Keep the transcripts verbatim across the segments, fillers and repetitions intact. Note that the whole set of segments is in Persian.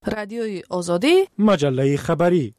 رادیوی آزادی، مجله خبری.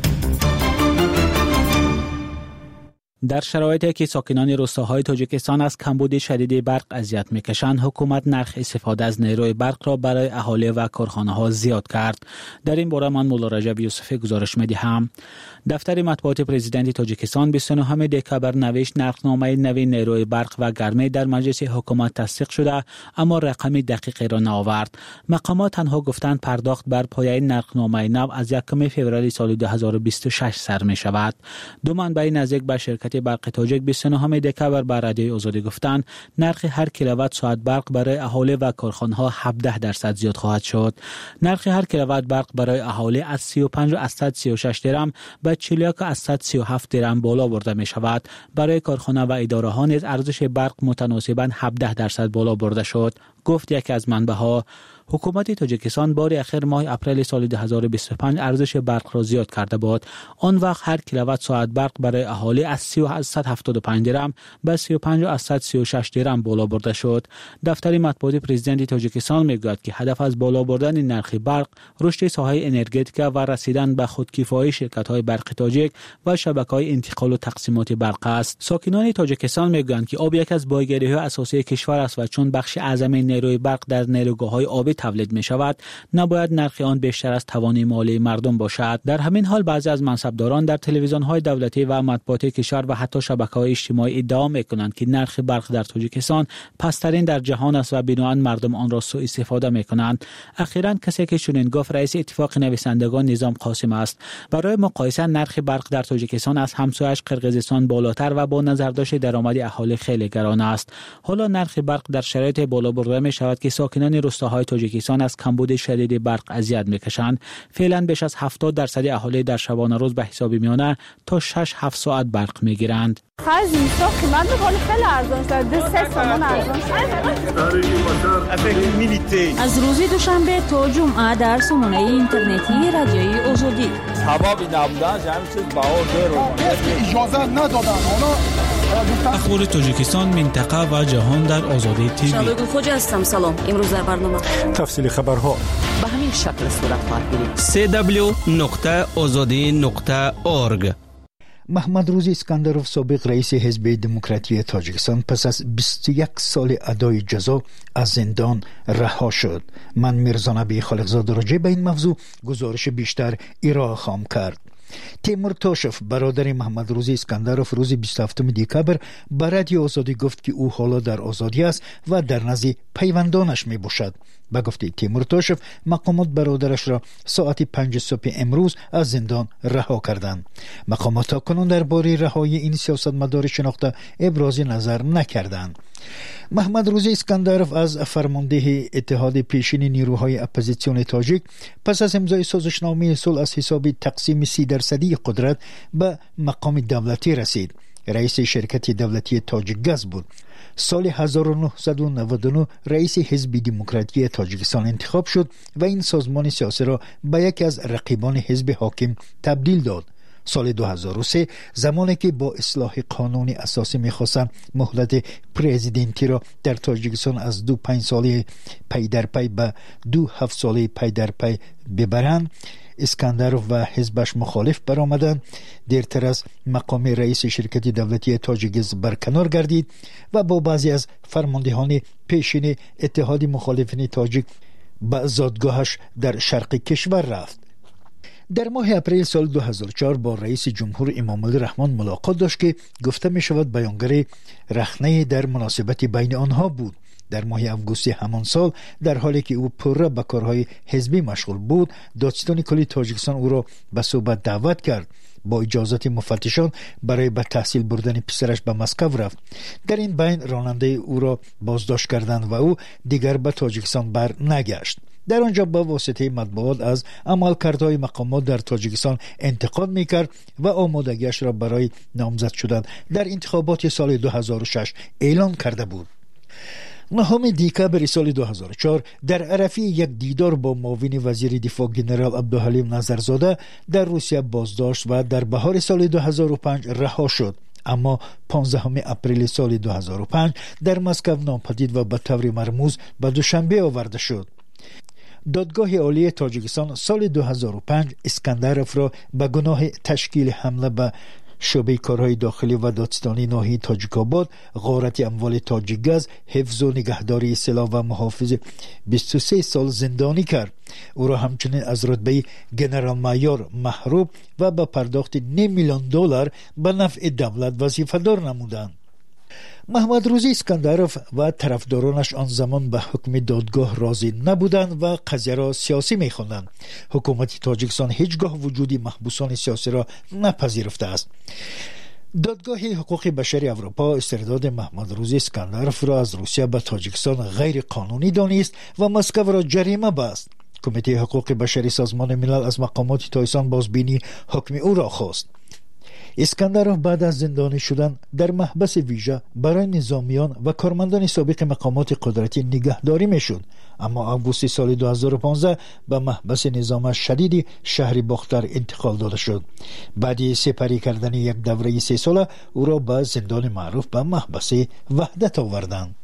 در شرایطی که ساکنان روستاهای تاجیکستان از کمبود شدید برق اذیت میکشند، حکومت نرخ استفاده از نیروی برق را برای اهالی و کارخانه‌ها زیاد کرد. در این باره من مولا رجب یوسفی گزارش می‌دهم. دفتر مطبوعات پرزیدنت تاجیکستان بیست و نهم دکامبر نوشت نرخنامه نوین نیروی برق و گرمی در مجلس حکومت تصدیق شده، اما رقم دقیقی را نآورد. مقامات تنها گفتند پرداخت بر پایه نرخنامه نو از یکم فوریه سال دو هزار و بیست و شش سر می شود. دو منبع نزدیک به شرکت برق تاجیک بیست و نهم دکامبر به رادیوی آزادی گفتند نرخ هر کیلووات ساعت برق برای اهالی و کارخانه‌ها هفده درصد زیاد خواهد شد. نرخ هر کیلووات برق برای اهالی از سی و پنج و صد و سی و شش درم به چهل و یک و صد و سی و هفت درم بالا برده می شود. برای کارخانه و اداره ها نیز ارزش برق متناسباً هفده درصد بالا برده شد. گفت یکی از منبع‌ها حکومت تاجیکستان بار اخیر ماه اپریل سال دو هزار و بیست و پنج ارزش برق را زیاد کرده بود. آن وقت هر کیلووات ساعت برق برای اهالی از سی و صد و هفتاد و پنج درم به سی و پنج و صد و سی و شش درم بالا برده شد. دفتر مطبوعات پرزیدنت تاجیکستان میگوید که هدف از بالا بردن نرخ برق رشد ساحه انرژتیک و رسیدن به خودکفایی شرکت‌های برق تاجیک و شبکه‌های انتقال و تقسیمات برق است. ساکنان تاجیکستان میگویند که آب یک از بایگاری‌های اساسی کشور است و چون بخش اعظم نیروی برق در نیروگاه‌های آبی تولید می شود، نباید نرخ آن بیشتر از توان مالی مردم باشد. در همین حال بعضی از منصبداران در تلویزیون‌های دولتی و مطبوعات کشور و حتی شبکه‌های اجتماعی ادعا می‌کنند که نرخ برق در تاجیکستان پست‌ترین در جهان است و بنابراین مردم آن را سوء استفاده می‌کنند. اخیراً کسی که چنین گفت رئیس اتفاق نویسندگان نظام قاسم است. برای مقایسه نرخ برق در تاجیکستان از همسایه‌اش قرقیزستان بالاتر و با نظرداشت درآمد اهالی خیلی گران است. حالا نرخ برق در شرایط بالا برده می‌شود که ساکنان روستاهای تاجیکستان از کمبود شدید برق اذیت میکشند. فعلا بیش از هفتاد درصد اهالی در شبانه روز به حساب میانه تا شش هفت ساعت برق میگیرند. خرج میسا قیمت بخوری خیلی ارزان شد. دو سه تومان ارزان شد. از روز دوشنبه تا جمعه در سامانه اینترنتی رادیوی آزادی حبابی نبودن همین چیز بها زیرو اجازه ندادن. اخبار تاجیکستان، منطقه و جهان در آزادی تیوی. شبکه خوجا هستم. سلام. امروز در برنامه تفصیل خبرها به همین شکل صورت خواهد گرفت. سی دبلیو نقطه آزادی نقطه اورگ. محمد روزی اسکندروف سابق رئیس حزب دموکراتی تاجیکستان پس از بیست و یک سال ادای جزا از زندان رها شد. من میرزا نبی خالقزاد راجع به این موضوع گزارش بیشتر ارائه خواهم کرد. تیمور توشف برادر محمد روزی اسکندروف روز بیست و هفتم دکامبر به رادیو آزادی گفت که او حالا در آزادی است و در نزد پیوندانش می باشد. به گفته تیمور توشف مقامات برادرش را ساعت پنج صبح امروز از زندان رها کردند. مقامات تاکنون درباره رهایی این سیاستمدار شناخته ابراز نظر نکردند. محمد روزی اسکندروف از فرمانده اتحاد پیشین نیروهای اپوزیسیون تاجیک پس از امضای سازشنامه صلح از حساب تقسیم سی درصدی قدرت به مقام دولتی رسید. رئیس شرکت دولتی تاجیک گاز بود. سال هزار و نهصد و نود و نه رئیس حزب دموکراتی تاجیکستان انتخاب شد و این سازمان سیاسی را به یکی از رقیبان حزب حاکم تبدیل داد. سال دو هزار و سه زمانی که با اصلاح قانون اساسی می‌خواستند مهلت پرزیدنتی را در تاجیکستان از دو پنج ساله پی در پی به دو هفت ساله پی در پی ببرند، اسکندروف و حزبش مخالف برآمدند. دیرتر از مقام رئیس شرکت دولتی تاجیکز برکنار گردید و با بعضی از فرماندهان پیشین اتحاد مخالفین تاجیک به زادگاهش در شرق کشور رفت. در ماه اپریل سال دو هزار و چهار با رئیس جمهور امام علی رحمان ملاقات داشت که گفته می شود بیانگر رخنه در مناسبت بین آنها بود. در ماه آگوست همان سال در حالی که او پرره به کارهای حزبی مشغول بود، دادستان کلی تاجیکستان او را به صحبت دعوت کرد. با اجازت مفتشان برای به تحصیل بردن پسرش به مسکو رفت. در این بین راننده او را بازداشت کردند و او دیگر به تاجیکستان بر نگشت. در آنجا با واسطه مطبوعات از عملکردهای مقامات در تاجیکستان انتقاد میکرد و آمادگیش را برای نامزد شدن در انتخابات سال دو هزار و شش اعلان کرده بود. نهم دکامبر سال دو هزار و چهار در عرفه یک دیدار با معاون وزیر دفاع جنرال عبدالحلیم نظرزاده در روسیه بازداشت و در بهار سال دو هزار و پنج رها شد. اما پانزدهم اپریل سال دو هزار و پنج در مسکو ناپدید و به طور مرموز به دوشنبه آورده شد. دادگاه عالی تاجیکستان سال دو هزار و پنج اسکندرف را به گناه تشکیل حمله به شعبه کارهای داخلی و دادستانی ناحیه تاجیک‌آباد، غارت اموال تاجیک‌گاز، حفظ و نگهداری سلاح و محافظ بیست و سه سال زندانی کرد. او را همچنین از رتبه گنرال مایور محروم و به پرداخت نیم میلیون دلار به نفع دولت وظیفه‌دار نمودند. محمد روزی اسکندرف و طرفدارانش آن زمان به حکم دادگاه راضی نبودند و قضیه را سیاسی می‌خواندند. حکومت تاجیکستان هیچگاه وجود محبوسان سیاسی را نپذیرفته است. دادگاه حقوق بشری اروپا استرداد محمد روزی اسکندرف را از روسیه به تاجیکستان غیر قانونی دانست و مسکو را جریمه بست. کمیته حقوق بشری سازمان ملل از مقامات تاجیکستان بازبینی حکم او را خواست. اسکندرف بعد از زندانی شدن در محبس ویژه برای نظامیان و کارمندان سابق مقامات قدرتی نگهداری میشد، اما آگوست سال دو هزار و پانزده به محبس نظام شدید شهر باختر انتقال داده شد. بعد سپری کردن یک دوره سه ساله او را به زندان معروف به محبس وحدت آوردند.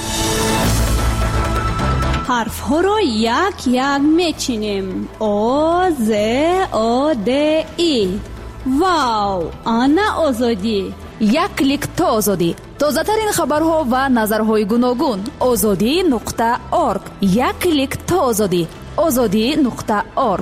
حرف ها را یک یک میچینیم. او ز او د ای. واو، آنا آزادی. یک کلیک تا آزادی. تازه ترین خبرها و نظرهای گوناگون. آزادی نقطه اورگ. یک کلیک تا آزادی. آزادی نقطه اورگ.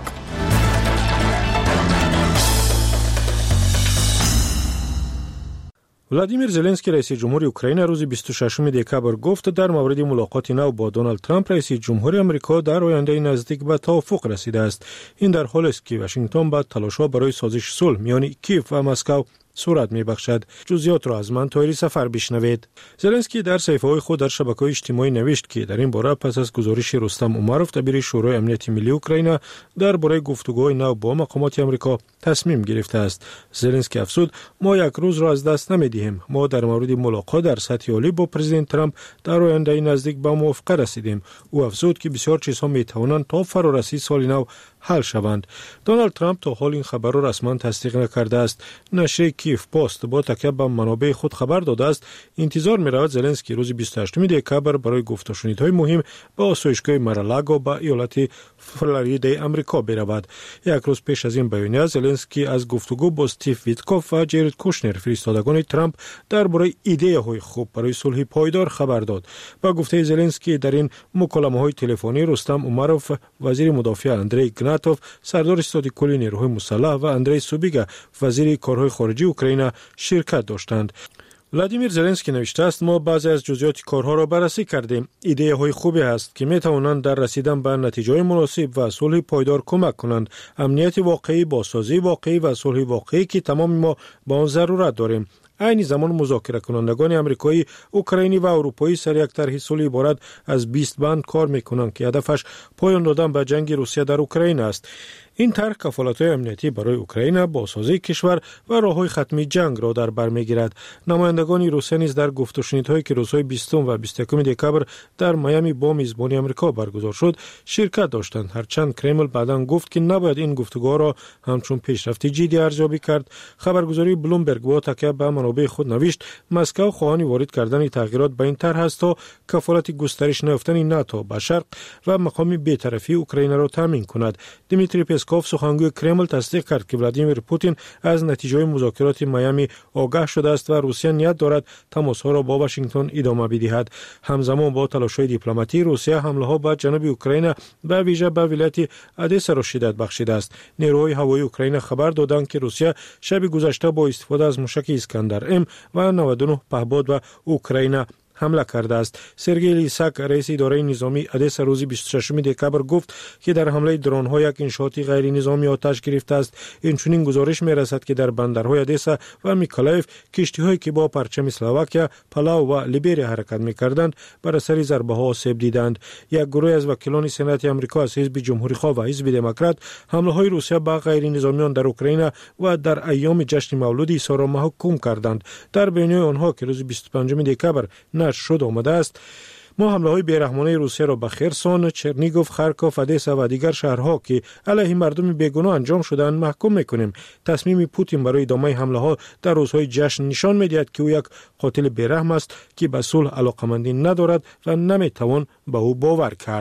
ولادیمیر زلنسکی رئیس جمهور اوکراین روز بیست و ششم دکبر گفت در مورد ملاقات نو با دونالد ترامپ رئیس جمهور آمریکا در آینده نزدیک به توافق رسیده است. این در حالی است که واشنگتن با تلاش‌ها برای سازش صلح میان کیف و مسکو صورت می‌بخشد. جزئیات را از من طاهری سفر بشنوید. زلنسکی در صفحه‌های خود در شبکه‌های اجتماعی نوشت که در این باره پس از گزارش رستم عمروف دبیر شورای امنیت ملی اوکراین درباره گفتگوهای نو با مقامات آمریکا تصمیم گرفته است. زلنسکی افزود: ما یک روز را از دست نمی‌دهیم. ما در مورد ملاقات در سطح عالی با پرزیدنت ترامپ در آینده نزدیک به موافقه رسیدیم. او افزود که بسیار چیزها می‌توانند تا فرارسی سال نو حل شوند. دونالد ترامپ تا حال این خبر را رسما تصدیق نکرده است. نشریه کیف پست با تکیه بر منابع خود خبر داده است انتظار می‌رود زلنسکی روز بیست و هشتم دکبر برای گفت و شنیدهای مهم به آسایشگاه مارالاگو با ایالت فلوریدا آمریکا برود. یک روز پیش از این بیانیه زلنسکی از گفتگو با استیو ویتکوف و جرید کوشنر فرستادگان ترامپ درباره ایده‌های خوب برای صلح پایدار خبر داد. با گفته زلنسکی در این مکالمه‌های تلفنی رستم عمروف، وزیر مدافع اندری گناتوف، سردار ستاد کل نیروهای مسلح و اندری سوبیگا، وزیر کارهای خارجی اوکراین شرکت داشتند. ولادیمیر زلنسکی نوشته است: ما بعضی از جزئیات کارها را بررسی کردیم. ایده های خوبی است که می توانند در رسیدن به نتیجه مناسب و صلح پایدار کمک کنند. امنیت واقعی، بازسازی واقعی و صلح واقعی که تمام ما با آن ضرورت داریم. این زمان مذاکره کنندگان آمریکایی، اوکراینی و اروپایی سر یک طرح صلح عبارت از بیست بند کار میکنند که هدفش پایان دادن به جنگ روسیه در اوکراین است. این طرح کفالت‌های امنیتی برای اوکراین، بازسازی کشور و راه‌های ختمی جنگ را در بر می‌گیرد. نمایندگان روسیه نیز در گفت و شنیدهایی که روزهای بیستم و بیست و یکم دکبر در میامی با میزبانی آمریکا برگزار شد شرکت داشتند. هرچند کرمل بعداً گفت که نباید این گفتگوها را همچون پیشرفت جدی ارزیابی کرد. خبرگزاری بلومبرگ با تکیه به منابع خود نوشت: مسکو خواهان وارد کردن تغییرات به این طرح است تا کفالت گسترش نیافتن ناتو به شرق و مقام بی‌طرفی اوکراین را تامین کند. دیمیتری پسکوف، سخنگوی کرمل، تصدیق کرد که ولادیمیر پوتین از نتیجه مذاکرات میامی آگاه شده است و روسیه نیت دارد تماس‌ها را با واشنگتن ادامه بدهد. همزمان با تلاش‌های دیپلماتی روسیه حمله‌ها به جنوب اوکراین به ویژه به ولایت ادسا را شدت بخشیده است. نیروهای هوایی اوکراین خبر دادند که روسیه شب گذشته با استفاده از موشک اسکندر ام و نود و نه پهپاد به اوکراین حمله کرده است. سرگئی لیساک، رئیس اداره نظامی ادسا، روز بیست و ششم دکبر گفت که در حمله درون‌ها یک انشاءات غیر نظامی آتش گرفته است. اینچنین گزارش می‌رسد که در بندرهای ادسا و میکولایف کشتی‌هایی که با پرچم اسلواکیا، پالاو و لیبریا حرکت می‌کردند بر اثر ضربه‌ها آسیب دیدند. یک گروه از وکیلان سنات آمریکا از حزب جمهوری‌خواه و حزب دموکرات حمله‌های روسیه به غیر نظامیان در اوکراین و در ایام جشن مولود عیسی را محکوم کردند. در بیانیه آنها که روز بیست و پنجم دکبر شد آمده است: ما حمله‌های بیرحمانه روسیه را به خرسون، چرنیگوف، خارکوف، ادسا و دیگر شهرها که علیه مردم بیگناه انجام شدند محکوم می‌کنیم. تصمیم پوتین برای ادامه حمله‌ها در روزهای جشن نشان می‌دهد که او یک قاتل بیرحم است که به صلح علاقه‌مندی ندارد و نمی‌توان به او باور کرد.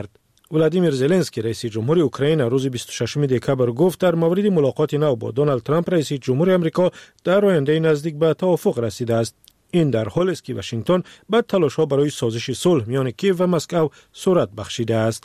ولادیمیر زلنسکی رئیس جمهوری اوکراین روز بیست و ششم دکبر گفت در مورد ملاقات نو با دونالد ترامپ رئیس جمهوری آمریکا در آینده نزدیک به توافق رسیده است. این در حالی است که واشنگتن به تلاش‌ها برای سازش صلح میان کیف و مسکو صورت بخشیده است.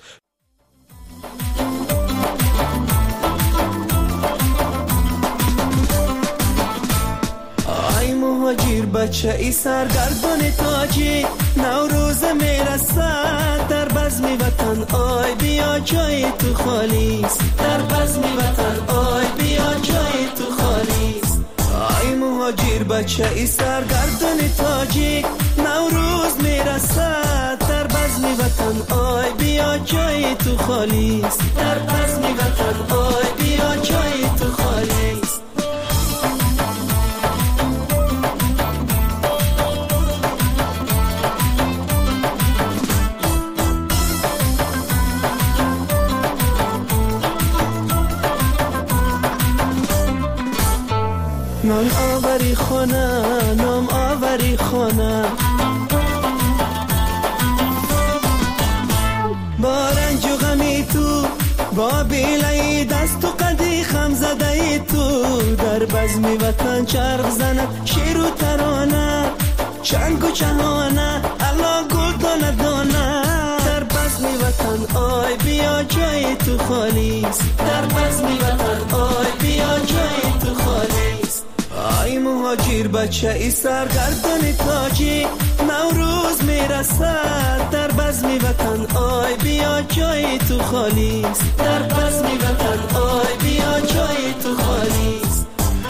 ای مهاجر بچه ای سرگردان تاجی نوروز میرسد در بزم وطن آی بیا جای تو خالیست در بزم وطن آی بیا جای تو خالیست ای مهاجر بچه ای سرگردان تاجی نوروز میرسد در بزم وطن آی بیا جای تو خالیست در بزم وطن آی بیا جای تو خالیست نام آوری خونه نام آوری خونه با رنج و غمی تو با بیلای دست و قدی خم زده تو در بزم وطن چرخ زند شیر و ترانه چنگ و چهانه الله گل دانه دانه در بزم وطن آی بیا جای تو خالیست در بزم وطن آی بیا جای تو خالیست ای مهاجر بچه ای سرگردان تاجی نوروز میرسد در بزم وطن آی بیا جای تو خالیست در بزم وطن آی بیا جای تو خالیست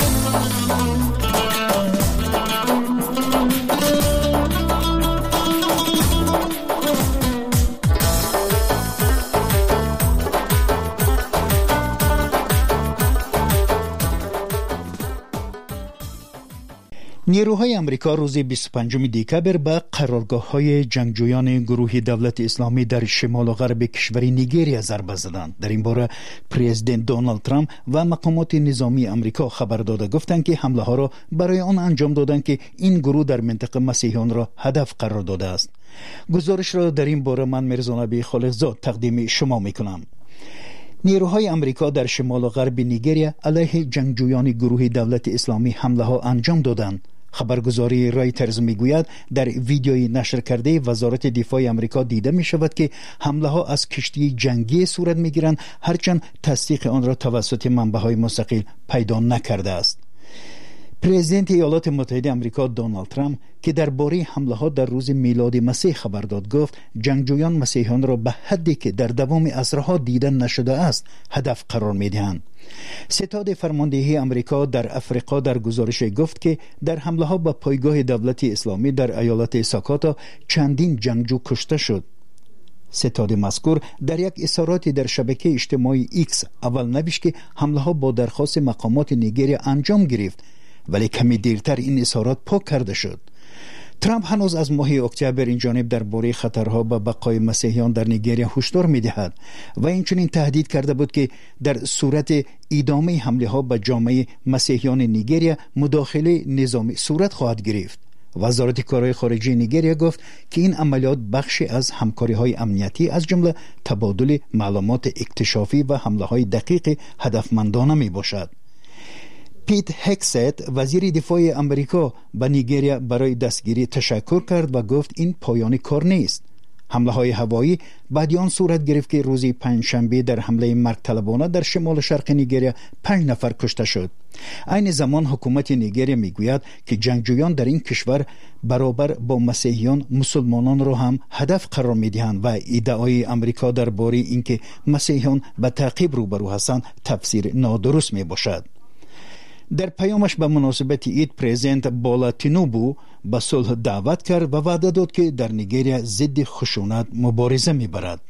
نیروهای امریکا روز بیست و پنجم دکبر به قرارگاه‌های جنگجویان گروه دولت اسلامی در شمال و غرب کشور نیجریه ضربه زدند. در این باره پرزیدنت دونالد ترامپ و مقامات نظامی امریکا خبر داده گفتند که حمله ها را برای آن انجام دادند که این گروه در منطقه مسیحیان را هدف قرار داده است. گزارش را در این باره من میرزا نبی خالقزاد تقدیم شما میکنم. نیروهای امریکا در شمال و غرب نیجریه علیه جنگجویان گروه دولت اسلامی حمله ها انجام دادند. خبرگزاری رایترز میگوید در ویدیویی نشر کرده وزارت دفاع امریکا دیده می شود که حمله ها از کشتی جنگی صورت می گیرند، هرچند تصدیق آن را توسط منبع‌های مستقل پیدا نکرده است. پرزیدنت ایالات متحده آمریکا دونالد ترامپ که درباره حمله ها در روز میلاد مسیح خبر داد گفت جنگجویان مسیحیان را به حدی که در دوام عصرها دیده نشده است هدف قرار می دهند. ستاد فرماندهی امریکا در افریقا در گزارش گفت که در حمله ها به پایگاه دولت اسلامی در ایالت ساکاتا چندین جنگجو کشته شد. ستاد مذکور در یک اظهاراتی در شبکه اجتماعی ایکس اول نوشت که حمله ها با درخواست مقامات نیجریه انجام گرفت، ولی کمی دیرتر این اظهارات پاک کرده شد. ترامپ هنوز از ماه اکتبر این جانب درباره خطرها به بقای مسیحیان در نیجریه هشدار می‌دهد و اینچنین تهدید کرده بود که در صورت ادامه حمله ها به جامعه مسیحیان نیجریه مداخله نظامی صورت خواهد گرفت. وزارت کارهای خارجه نیجریه گفت که این عملیات بخشی از همکاری‌های امنیتی از جمله تبادل معلومات اکتشافی و حمله‌های دقیق هدفمندانه میباشد. پیت هکست وزیر دفاع امریکا به نیجریه برای دستگیری تشکر کرد و گفت این پایان کار نیست. حمله های هوایی بعد آن صورت گرفت که روز پنجشنبه در حمله مرگ طلبانه در شمال شرق نیجریه پنج نفر کشته شد. عین زمان حکومت نیجریه میگوید که جنگجویان در این کشور برابر با مسیحیان مسلمانان را هم هدف قرار میدهند و ادعای امریکا درباره اینکه مسیحیان به تعقیب روبرو هستند تفسیر نادرست می باشد. در پیامش به مناسبت عید پرزیدنت بولا تینوبو به صلح دعوت کرد و وعده داد که در نیجریه ضد خشونت مبارزه میبرد.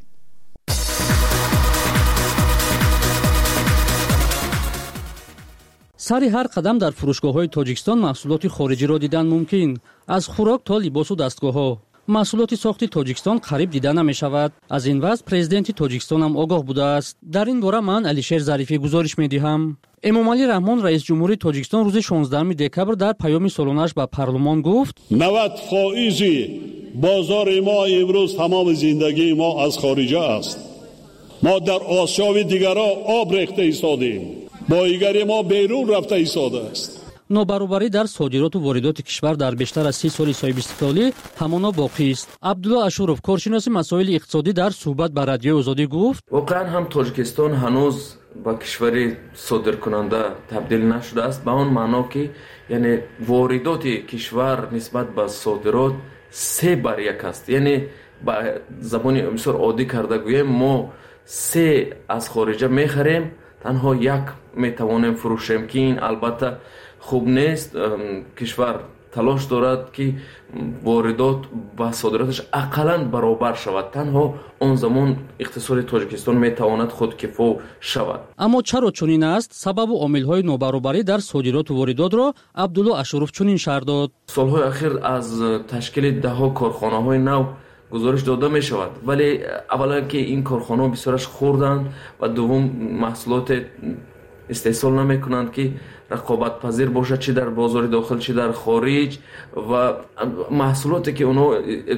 سر هر قدم در فروشگاه‌های تاجیکستان محصولات خارجی را دیدن ممکن، از خوراک تا لباس و دستگاه‌ها. محصولات ساخت تاجیکستان قریب دیده نمی شود. از این وضع پرزیدنت تاجیکستان هم آگاه بوده است. در این باره من علیشیر ظریفی گزارش می دهم. امامعلی رحمان رئیس جمهوری تاجیکستان روز شانزدهم دکبر در پیام سالانش به پارلمان گفت نود فائز بازار ما امروز تمام زندگی ما از خارجه است. ما در آسیای دیگرها آب ریخته ایستادیم. بایگری ما بیرون رفته ایستاده است. نوبرابری در صادرات و واردات کشور در بیشتر از سی سال صاحب استقلالی همانا باقی است. عبدالله اشورов کارشناس مسائل اقتصادی در صحبت با رادیو آزادی گفت واقعا هم تاجیکستان هنوز با کشوری صادرکننده تبدیل نشده است، به اون معنا که یعنی واردات کشور نسبت به صادرات سه بر یک است. یعنی با زبان بسیار عادی کرده گوییم ما سه از خارجه میخریم، تنها یک میتوانیم فروشیم که این البته خوب نیست. کشور تلاش دارد که واردات با صادراتش اقلاً برابر شود، تنها اون زمان اقتصاد تاجیکستان میتواند خودکفا شود. اما چرا چنین است؟ سبب و عامل‌های نوبرابری در صادرات و واردات را عبدالله اشورов چنین شرح داد. سالهای اخیر از تشکیل ده ها کارخانه‌های نو گزارش داده می شود، ولی اولا که این کارخانه بسیارش خوردند و دوم محصولات استحصال نمی کنند که رقابت پذیر باشد، چه در بازار داخل چه در خارج، و محصولاتی که اونا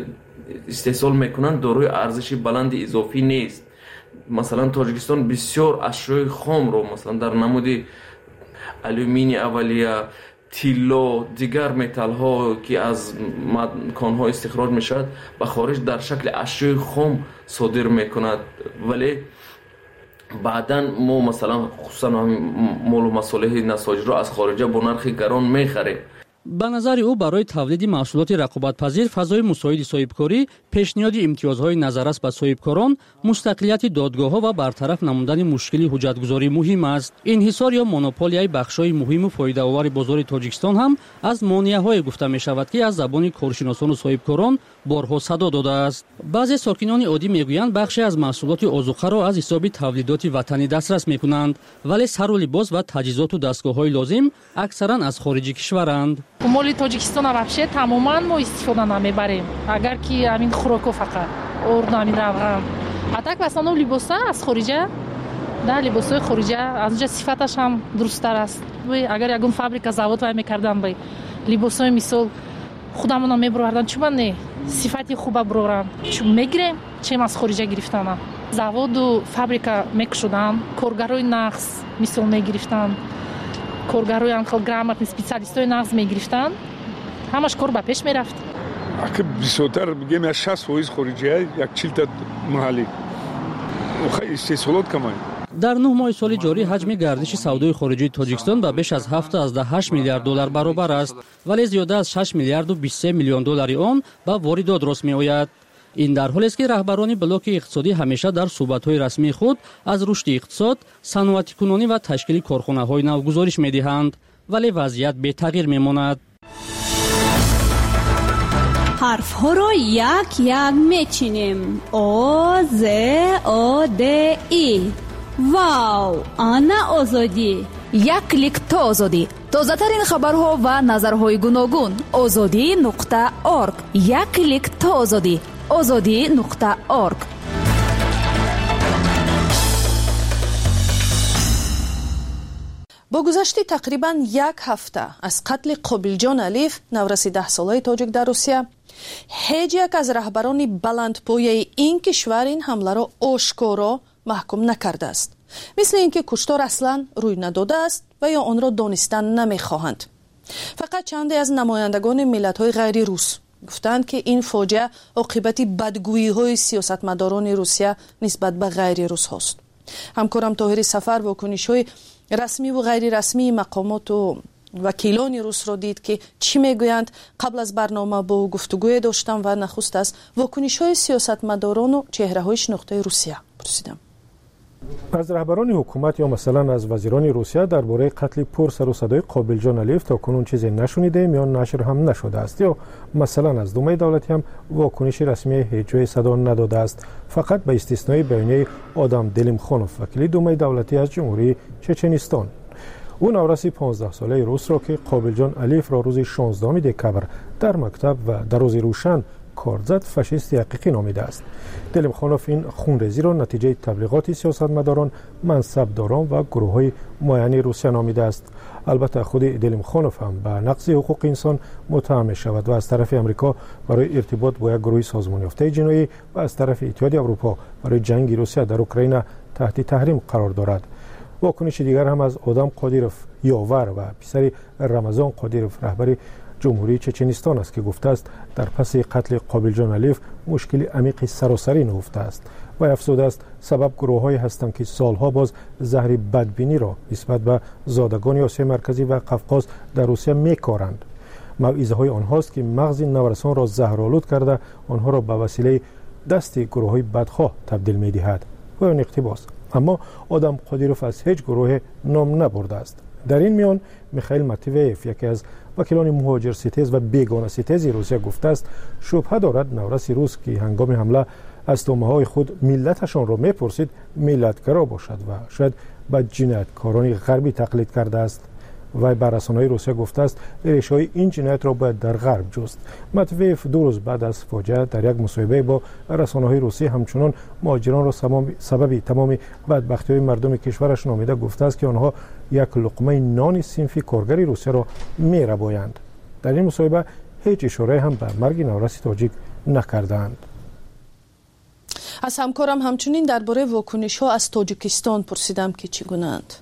استحصال می کنند دارای ارزش بلند اضافی نیست. مثلا تاجیکستان بسیار اشیاء خام رو مثلا در نمود آلومینی اولیه، تیلا، دیگر متال ها که از کان ها استخراج می شود به خارج در شکل اشیاء خام صادر می کند، ولی بعداً ما مثلا خصوصا مال و مصالح نساجی را از خارجه با نرخ گران می خریم. به نظر او برای تولید محصولات رقابت‌پذیر فضای مساعد صاحبکاری، پیشنهاد امتیازهای نظر به صاحبکاران، مستقلیت دادگاه‌ها و برطرف نمودن مشکلی حجتگذاری مهم است. انحصار یا مونوپولیای بخش‌های مهم و فایده‌آور بازار تاجیکستان هم از مانع‌های گفته می‌شود که از زبان کارشناسان و صاحبکاران بارها صدا داده است. بعضی ساکنان عادی می‌گویند بخشی از محصولات آذوقه را از حساب تولیدات وطنی دسترس می‌کنند، ولی سر و لباس و تجهیزات و دستگاه‌های لازم اکثراً از خارج کشورند. моли Тоҷикистона вообще тамоман мо истифода намебарем, агар ки амин хӯроко фақат орду амин равған. А так в основном либоса аз хориҷа, да, либосои хориҷа аз онҷа сифаташ ҳам дурусттар аст. Агар ягон фабрика завод вай мекардам ба либосои мисол худамона мебурордан, чума не сифати хуба бурорам, чум мегирем, чем аз хориҷа гирифтанам. Заводу фабрика мекушодам, коргарои нағз мисол мегирифтанд, коргарои анхел грамотни специалистои нағз мегирифтанд, ҳамаш кор ба пеш мерафт. اگه بیشتر بگیم از شصت فیصد خارجیه یک چیل تا محلی خیلی استحصالات کمای. در نه ماه سال جاری حجم گردش سودای خارجی تاجیکستان به بیش از هفت تا هشت میلیارد دلار برابر است، ولی زیاده از شش میلیارد و بیست و سه میلیون دلاری آن به واردات راست میآید. این در حالی است که رهبران بلوک اقتصادی همیشه در صحبت‌های رسمی خود از رشد اقتصاد، صنعتی‌کنونی و تشکیل کارخانه‌های نو گزارش می‌دهند، ولی وضعیت بی تغییر می‌ماند. حرف‌ها را یک یک می‌چینیم. آ ز آ د ای. واو، آنا آزادی. یک کلیک تا آزادی. تازه‌ترین خبرها و نظرهای گوناگون. آزادی نقطه اورگ. یک کلیک تا آزادی. آزادی نقطه اورگ. با گذشت تقریباً یک هفته از قتل قابلجان الیف، نورسی ده ساله تاجیک در روسیه، هیچ یک از رهبران بلندپایه این کشور این حمله را آشکارا محکوم نکرده است. مثل اینکه کشتار اصلا روی نداده است و یا آن را دانستن نمیخواهند. فقط چندی از نمایندگان ملت‌های غیر روس گفتند که این فاجعه عاقبت بدگویی‌های سیاستمداران روسیه نسبت به غیر روس هاست. همکارم طاهر سفر واکنش‌های رسمی و غیر رسمی مقامات و وکیلان روس را دید که چی میگویند. قبل از برنامه با گفتگوی داشتم و نخست از واکنش‌های سیاستمداران و چهره‌های شناخته روسیه پرسیدم. از رهبران حکومت یا مثلا از وزیران روسیه درباره قتل پر سر و صدای قابلجان الیف تا کنون چیزی نشنیدیم یا نشر هم نشده است، یا مثلا از دومه دولتی هم واکنش رسمی هیچ جای صدا نداده است، فقط به استثنای بیانیه آدم دلیمخانوف وکیل دومه دولتی از جمهوری چچنستان. او نورسی پانزده ساله روس را که قابلجان الیف را روز شانزدهم دکبر در مکتب و در روز روشن کارزد فاشیست حقیقی نامیده است. دلیمخانوف این خونریزی را نتیجه تبلیغات سیاستمداران، منصبداران و گروه‌های معینی روسیه نامیده است. البته خود دلیمخانوف هم به نقض حقوق انسان متهم می شود و از طرف امریکا برای ارتباط با یک گروه سازمان یافته جنایی و از طرف اتحادیه اروپا برای جنگ روسیه در اوکراین تحت تحریم قرار دارد. واکنش دیگر هم از آدم قادیروف یاور و پسر رمضان قادیروف رهبر جمهوری چچنستان است که گفته است در پس قتل قابلجان علیف مشکل عمیق سراسری نهفته است و افزوده است سبب گروه‌هایی هستند که سالها باز زهر بدبینی را نسبت به زادگان آسیای مرکزی و قفقاز در روسیه می‌کارند. موعظه های آنهاست که مغز نورسان را زهرآلود کرده آنها را به وسیله دست گروه‌های بدخواه تبدیل می‌دهد و این اقتباس. اما آدم قادیروف از هیچ گروه نام نبرده است. در این میان میخائیل ماتویف یکی از وکیلان مهاجر ستیز و بیگانه ستیز روسیه گفته است شبهه دارد نورس روس که هنگام حمله از تومه‌های خود ملتشان را میپرسید ملتگرا باشد و شاید به جنایتکاران غربی تقلید کرده است. و بر رسانه‌های روسیه گفته است ریشه‌های این جنایت را باید در غرب جست. ماتویف دو روز بعد از فاجعه در یک مصاحبه با رسانه‌های روسی همچنان مهاجران را سبب تمام بدبختی‌های مردم کشورش نامیده گفته است که آنها یک لقمه نان صنفی کارگری روسیه را می‌ربایند. در این مصاحبه هیچ اشاره هم به مرگ نورس تاجیک نکردند. از همکارم همچنین درباره واکنش‌ها از تاجیکستان پرسیدم که چگونه‌اند.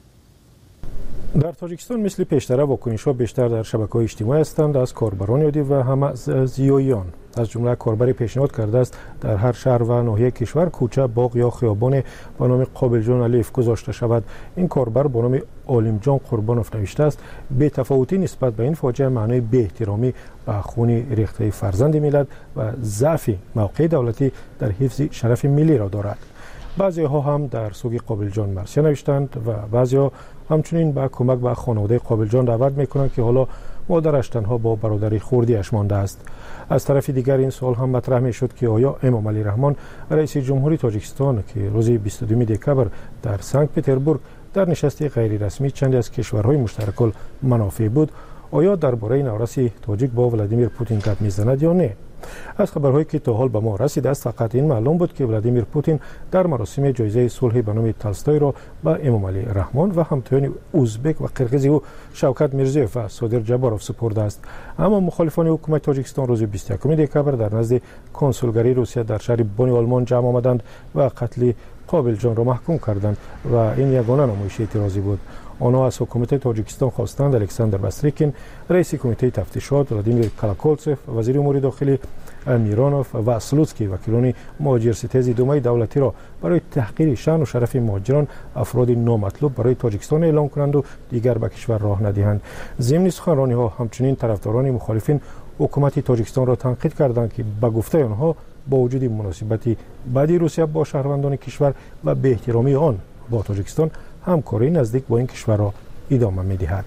در تاجیکستان مثل پیشتر واکنش‌ها بیشتر در شبکه‌های اجتماعی هستند از کاربران عادی و هم از زیاییان. از جمله کاربری پیشنهاد کرده است در هر شهر و ناحیه کشور کوچه، باغ یا خیابان با نام قابلجان علیف گذاشته شود. این کاربر با نام عالمجان قربانوف نوشته است بی تفاوتی نسبت به این فاجعه معنای بی احترامی به خون ریخته فرزند ملت و ضعف موقع دولتی در حفظ شرف ملی را دارد. بعضی ها هم در سوگ قابلجان مرثیه نوشتند و بعضی ها همچنین به کمک به خانواده قابلجان دعوت میکنند که حالا مادرش تنها با برادری خردیش مانده است. از طرف دیگر این سوال هم مطرح می شد که آیا امام علی رحمان رئیس جمهوری تاجیکستان که روز بیست و دو دکبر در سنت پتربورگ در نشست غیر رسمی چندی از کشورهای مشترک المنافع بود، آیا درباره نورس تاجیک با ولادیمیر پوتین گپ میزند یا نه؟ از خبرهایی که تا حال به ما رسیده است فقط این معلوم بود که ولادیمیر پوتین در مراسم جایزه صلح به نام تالستوی را به امام علی رحمان و همتایان ازبک و قرقیز او شوکت میرزیوف و صادر جباروف سپرده است. اما مخالفان حکومت تاجیکستان روز بیست و یک دکبر در نزد کنسولگری روسیه در شهر بانی آلمان جمع آمدند و قتل قابلجان را محکوم کردند و این یگانه نمایش اعتراضی بود. آنها از حکومت تاجیکستان خواستند الکساندر بستریکین، رئیس کمیته تفتیشات، ولادیمیر کالاکولتسف، وزیر امور داخلی میرانوف و سلوتسکی وکیلان مهاجر ستیز دومه دولتی را برای تحقیر شأن و شرف مهاجران افراد نامطلوب برای تاجیکستان اعلام کنند و دیگر به کشور راه ندهند. ضمن سخنرانی ها همچنین طرفداران مخالفین حکومت تاجیکستان را تنقید کردند که به گفته آنها با وجود مناسبت بدی روسیه با شهروندان کشور و به احترامی آن با تاجیکستان همکاری نزدیک با این کشور را ادامه می‌دهد.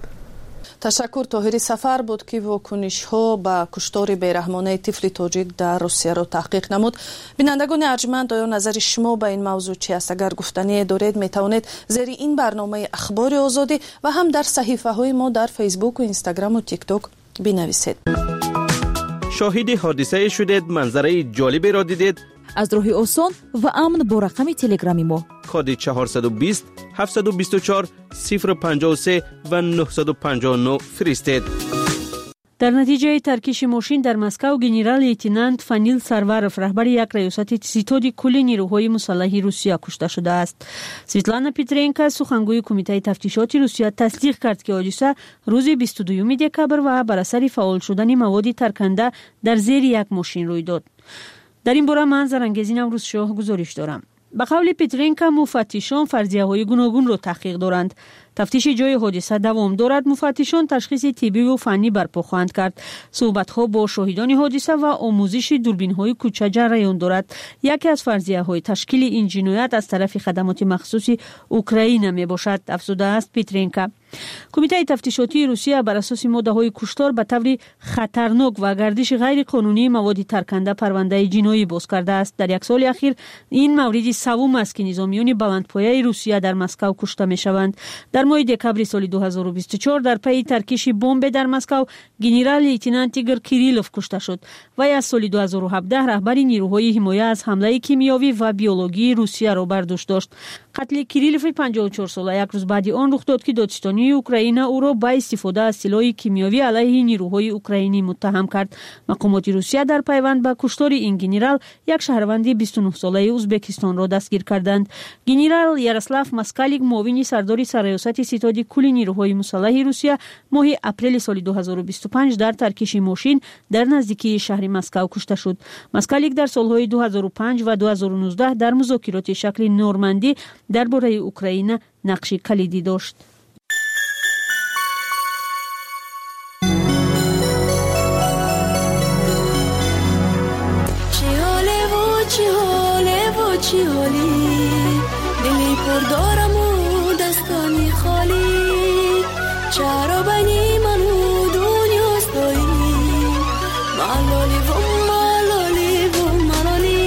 تشکر. طاهری سفر بود که واکنش ها به کشتار بیرحمانه طفل تاجیک در روسیه را تحقیق نمود. بینندگان ارجمند آیا نظر شما به این موضوع چی است؟ اگر گفتنی دارید می توانید زیر این برنامه اخبار آزادی و هم در صحیفه های ما در فیسبوک و اینستاگرام و تیک توک بنویسید. شاهد حادثه شدید، منظره جالبی را دیدید؟ از راه آسان و امن با رقم تلگرامی ما کد چهارصد و بیست هفتصد و بیست و چهار صفر پنجاه و سه و نهصد و پنجاه و نه فرستید. در نتیجه ترکیش ماشین در مسکو گنرال لیتنانت فانیل سارواروف رهبر یک ریاست ستاد کل نیروهای مسلح روسیه کشته شده است. سویتلانا پیترینکا سخنگوی کمیته تفتیشات روسیه تصدیق کرد که حادثه روز بیست و دو دکبر و بر اثر فعال شدن مواد ترکنده در زیر یک ماشین روی داد. در این باره من زرنگزین امروز شاه گزارش دارم. به قول پیترینکا مفتشان فرضیه‌های گوناگون را تحقیق دارند. تفتیش جای حادثه دوام دارد. مفتشان تشخیص طبی و فنی برپا خواهند کرد. صحبت‌ها با شاهدان حادثه و آموزش دوربین‌های کوچه جریان دارد. یکی از فرضیه‌های تشکیل این جنایت از طرف خدمات مخصوص اوکراین میباشد، افزوده است پیترینکا. کمیته تفتیشاتی روسیه بر اساس ماده‌های کشتار به طور خطرناک و گردش غیر قانونی مواد ترکنده پرونده جنایی باز کرده است. در یک سال اخیر این مورد سوم است که نظامیان بلندپایه روسیه در مسکو کشته می‌شوند. در ماه دکبر سال دو هزار و بیست و چهار در پی ترکیش بمب در مسکو گنرال لیتنانت ایگور کیریلوف کشته شد. وی از سال دو هزار و هفده رهبر نیروهای حمایت از حمله کیمیایی و بیولوژی روسیه را برداشت داشت. قتل کیریلوف پنجاه و چهار ساله یک روز بعد آن رخ داد که دادستانی اوکراین او را با استفاده از سلاح کیمیایی علیه نیروهای اوکراینی متهم کرد. مقامات روسیه در پیوند به کشتار این گنرال یک شهروند بیست و نه ساله ازبکستان را دستگیر کردند. گنرال یاراسلاف ماسکالیک معاون سردار سرریاست ستاد کل نیروهای مسلح روسیه ماه اپریل سال دو هزار و بیست و پنج در ترکیش ماشین در نزدیکی شهر مسکو کشته شد. ماسکالیک در سالهای دو هزار و پنج و دو هزار و نوزده در مذاکرات شکل نورماندی درباره اوکراین نقش کلیدی داشت. چی حالی دلی پر دارم و دستانی خالی چرا بنی منو دنیا استایی ملالی و ملالی و ملالی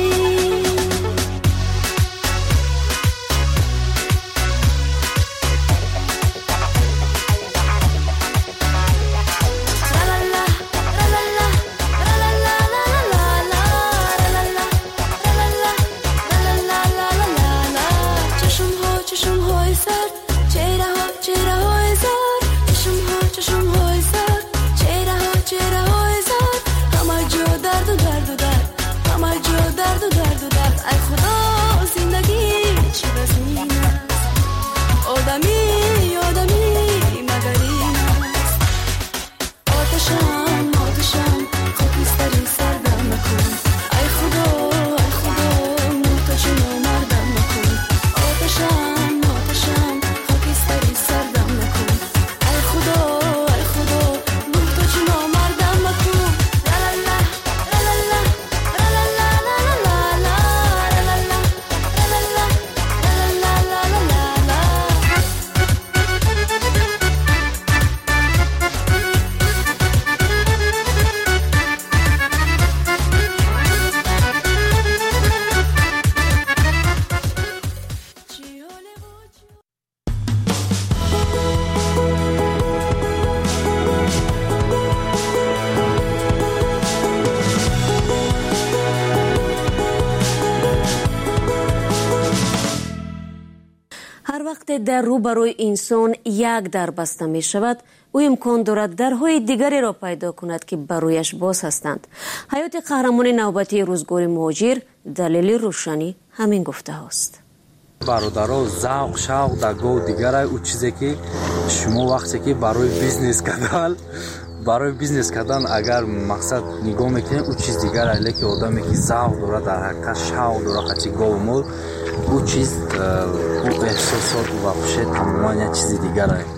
در رو برای انسان یک در بسته می شود او امکان دارد درهای دیگری را پیدا کند که برایش باز هستند. حیات قهرمان نوبتی روزگار مهاجر دلیل روشنی همین گفته هاست. برادرها ذوق شوق در گاه دیگر او چیزی که شما وقتی که برای بیزنس کردن برای بیزنس کردن اگر مقصد نگاه میکنید او چیز دیگر است که آدمی که ذوق داره در حقیقت شوق داره خاطی گاه مول او چیز او احساسات و خوشی تماما یک چیز دیگر است.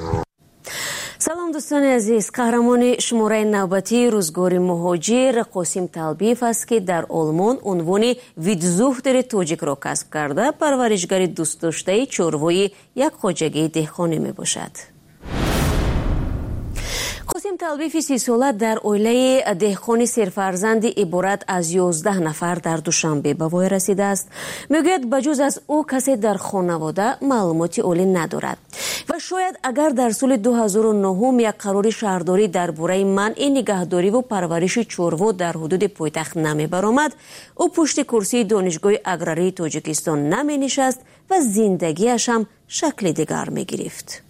سلام دوستان عزیز، قهرمان شماره نوبتی روزگار مهاجر قاسم طلبیف است که در آلمان عنوان ویدزوختر تاجیک را کسب کرده پرورشگر دوست داشته چوروی یک خواجگی دهخانه می باشد. قاسم طلبیف سی ساله در اویله دهخانی سرفرزند عبارت از یازده نفر در دوشنبه به وای رسیده است. میگوید بجز از او کسی در خانواده معلوماتی اولی ندارد و شاید اگر در سال دو هزار و نه یک قرار شهرداری درباره منع نگهداری و پرورش چوروا در حدود پایتخت نمی برآمد، او پشت کرسی دانشگاه اگراری تاجیکستان نمی نشست و زندگیش هم شکل دیگر می گرفت.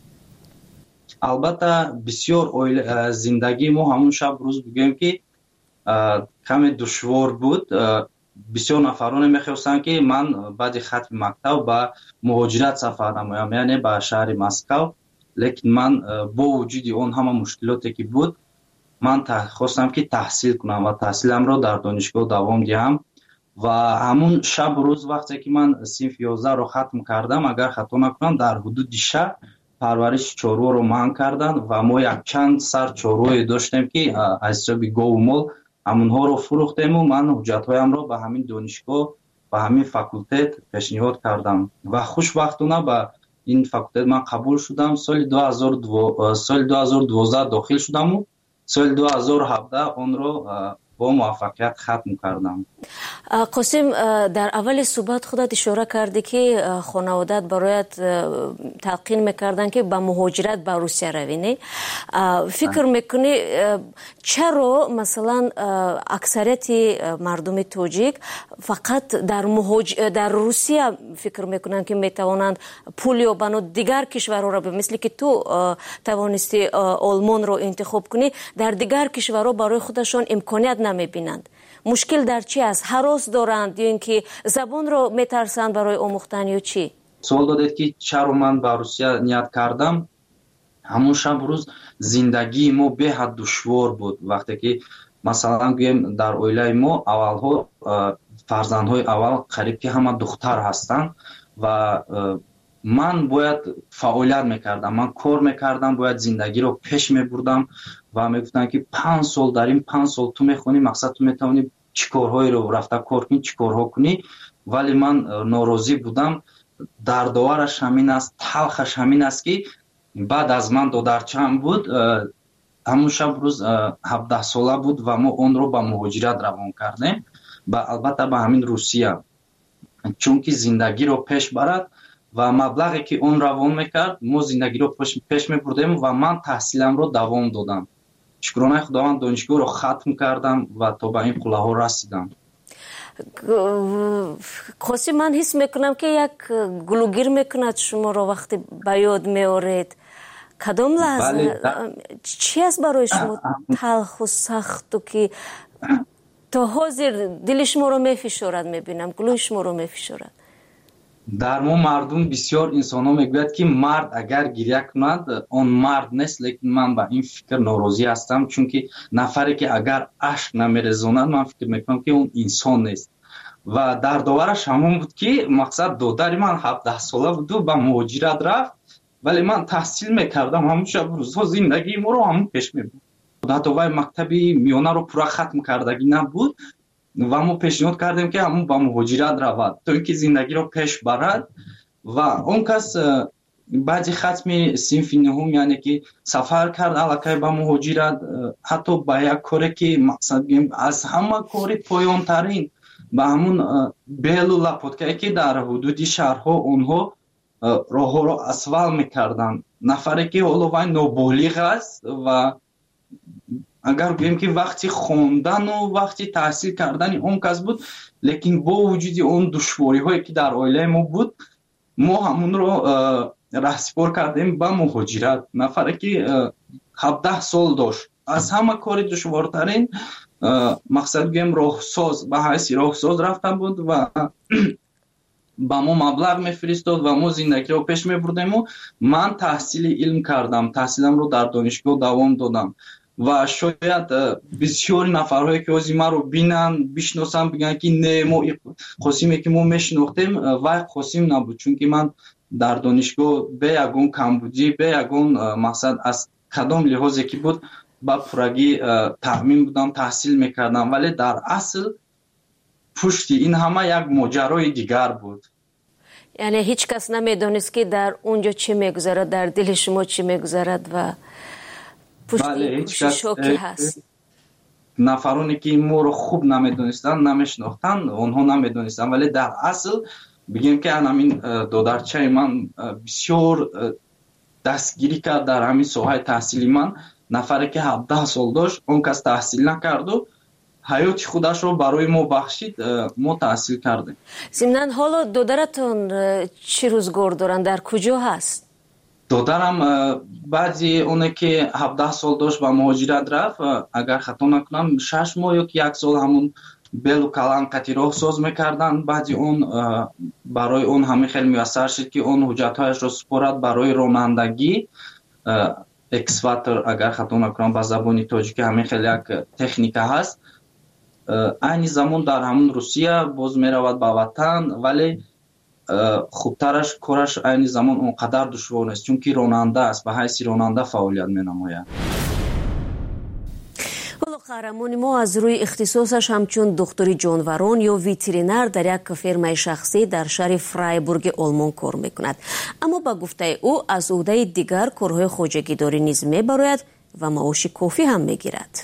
البته بسیار زندگی ما همون شب روز بگیم که کمی دشوار بود. بسیار نفران میخواستند که من بعد ختم مکتب به مهاجرت سفر نمایم، یعنی به شهر مسکو، لیکن من با وجود اون همه مشکلاتی که بود من خواستم که تحصیل کنم و تحصیلم را در دانشگاه دوام دهم و همون شب روز وقتی که من صنف یازده را ختم کردم اگر خطا نکنم در حدود شهر پرورش چوروا رو منع کردن و ما یک چند سر چوروی داشتیم که از حساب گاو و مال همونها رو فروختیم و من حجتهایم رو به همین دانشگاه و همین فاکولته پیشنهاد کردم و خوشبختانه به ин факултет ман қабул шудам. Соли ду ҳазору дувоздаҳ дохил шудаму соли ду ҳазору ҳабдаҳ онро бо муваффақият хатм кардам. қосим, дар аввали суҳбат худат ишора кардӣ ки хонаводат бароят талқин мекарданд ки ба муҳоҷират ба Русия равӣ, не? Фикр мекунӣ чаро масалан аксарияти мардуми тоҷик фақат дар муҳоҷ дар Русия фикр мекунанд ки метавонанд пул ёбану дигар кишварҳоро, мисли ки ту тавонисти Олмонро интихоб кунӣ, дар дигар кишварҳо барои худашон имконият намебинанд. мушкил дар чи аст? ҳарос доранд ё ин ки забонро метарсанд барои омӯхтан ё чӣ? суол додед ки чаро ман ба Русия ният кардам. ҳамон шаб рӯз зиндагии мо беҳад душвор буд. вақте ки масалан гӯем дар оилаи мо аввалҳо фарзандҳои аввал қариб ки ҳама духтар ҳастанд ва ман бояд фаъолият мекардам, ман кор мекардам, бояд зиндагиро пеш мебурдам ва мегуфтанд ки панҷ сол дар ин панҷ сол ту мехонӣ, мақсад ту метавонӣ чӣ корҳоеро рафта кор кунӣ, чӣ корҳо кунӣ. вале ман норозӣ будам. дардовараш ҳамин аст, талхаш ҳамин аст ки баъд аз ман додарчаам буд, ҳамон шаб рӯз ҳабдаҳ сола буд ва мо онро ба муҳоҷират равон кардем, ба албатта ба ҳамин Русия, чунки зиндагиро пеш барад ва маблағе ки он равон мекард, мо зиндагиро пеш мебурдем ва ман таҳсиламро давом додам. шукронаи худованд, донишгоҳро хатм кардам ва то ба ин қуллаҳо расидам. қосим, ман ҳис мекунам ки як гулугир мекунад шуморо вақте ба ёд меоред. кадом лаҳза чӣ аст барои шумо талху сахту ки то ҳозир дили шуморо мефишорад? мебинам гулӯи шуморо мефишорад. дар мо мардум бисёр инсонҳо мегӯяд ки мард агар гирья кунад он мард нест, лекин ман ба ин фикр норозӣ ҳастам, чунки нафаре ки агар ашк намерезонад, ман фикр мекунам ки он инсон нест. ва дардовараш ҳамон буд ки мақсад додари ман ҳабдаҳ сола буду ба муҳоҷират рафт, вале ман таҳсил мекардам, ҳамон шаб рӯзҳо зиндагии моро ҳамон пеш мебурд. ҳатто вай мактаби миёнаро пурра хатм кардагӣ набуд ва мо пешниҳод кардем ки ҳамон ба муҳоҷират равад, то ин ки зиндагиро пеш барад. ва он кас баъди хатми синфи нуҳум, яъне ки сафар кард аллакай ба муҳоҷират, ҳатто ба як коре ки мақсад гӯем аз ҳама кори поёнтарин, ба ҳамон белу лапоткае ки дар ҳудуди шаҳрҳо онҳо роҳҳоро асфал мекарданд. нафаре ки ҳоло вай ноболиғ аст ва агар гӯем ки вақти хондану вақти таҳсил кардани он кас буд, лекин бо вуҷуди он душвориҳое ки дар оилаи мо буд, мо ҳамонро раҳсипор кардем ба муҳоҷират. нафаре ки ҳабдаҳ сол дошт, аз ҳама кори душвортарин мақсад гӯем роҳсоз, ба ҳайси роҳсоз рафта буд ва ба мо маблағ мефиристод ва мо зиндагиро пеш мебурдему. ман таҳсили илм кардам, таҳсиламро дар донишгоҳ давом додам ва шояд бисёри нафарҳое ки ҳозир маро бинанд, бишносанд, бигӯянд ки не, мо Қосиме ки мо мешинохтем, вай Қосим набуд, чунки ман дар донишгоҳ бе ягон камбудӣ, бе ягон мақсад аз кадом лиҳозе ки буд ба пуррагӣ таъмин будам, таҳсил мекардам, вале дар асл пушти ин ҳама як моҷарои дигар буд. яъне ҳеҷ кас намедонист ки дар онҷо чӣ мегузарад, дар дили шумо чӣ мегузарад ва пушти кӯшишҳо ки ҳаст. нафароне ки моро хуб намедонистанд, намешинохтанд, онҳо намедонистанд, вале дар асл бигем ки ҳамин додарчаи ман бисёр дастгирӣ кард дар ҳамин соҳаи таҳсили ман. нафаре ки ҳабдаҳ сол дошт, он кас таҳсил накарду ҳаёти худашро барои мо бахшид, мо таҳсил кардем. зимнан ҳоло додаратон чӣ рӯзгор доранд, дар куҷо ҳаст? додарам баъди оне ки ҳабдаҳ сол дошт ба муҳоҷират рафт, агар хато накунам шаш моҳ ё ки як сол ҳамон белу каланқати роҳ соз мекарданд. баъди он барои он ҳамин хеле муяссар шуд ки он ҳуҷҷатҳояшро супорад барои ронандагӣ. экскаватор, агар хато накунам ба забони тоҷикӣ ҳамин хеле як техника ҳаст. айни замон дар ҳамон Русия боз меравад ба ватан, вале хубтараш кораш айни замон он қадар душвор нест, чунки ронанда аст, ба ҳайси ронанда фаъолият менамояд. қаҳрамони мо аз рӯи ихтисосаш ҳамчун духтури ҷонварон ё ветеринар дар як фермаи шахсӣ дар шаҳри Фрайбурги Олмон кор мекунад. Аммо ба гуфтаи ӯ аз ӯҳдаи дигар корҳои хоҷагидорӣ низ мебарояд ва маоши кофӣ ҳам мегирад.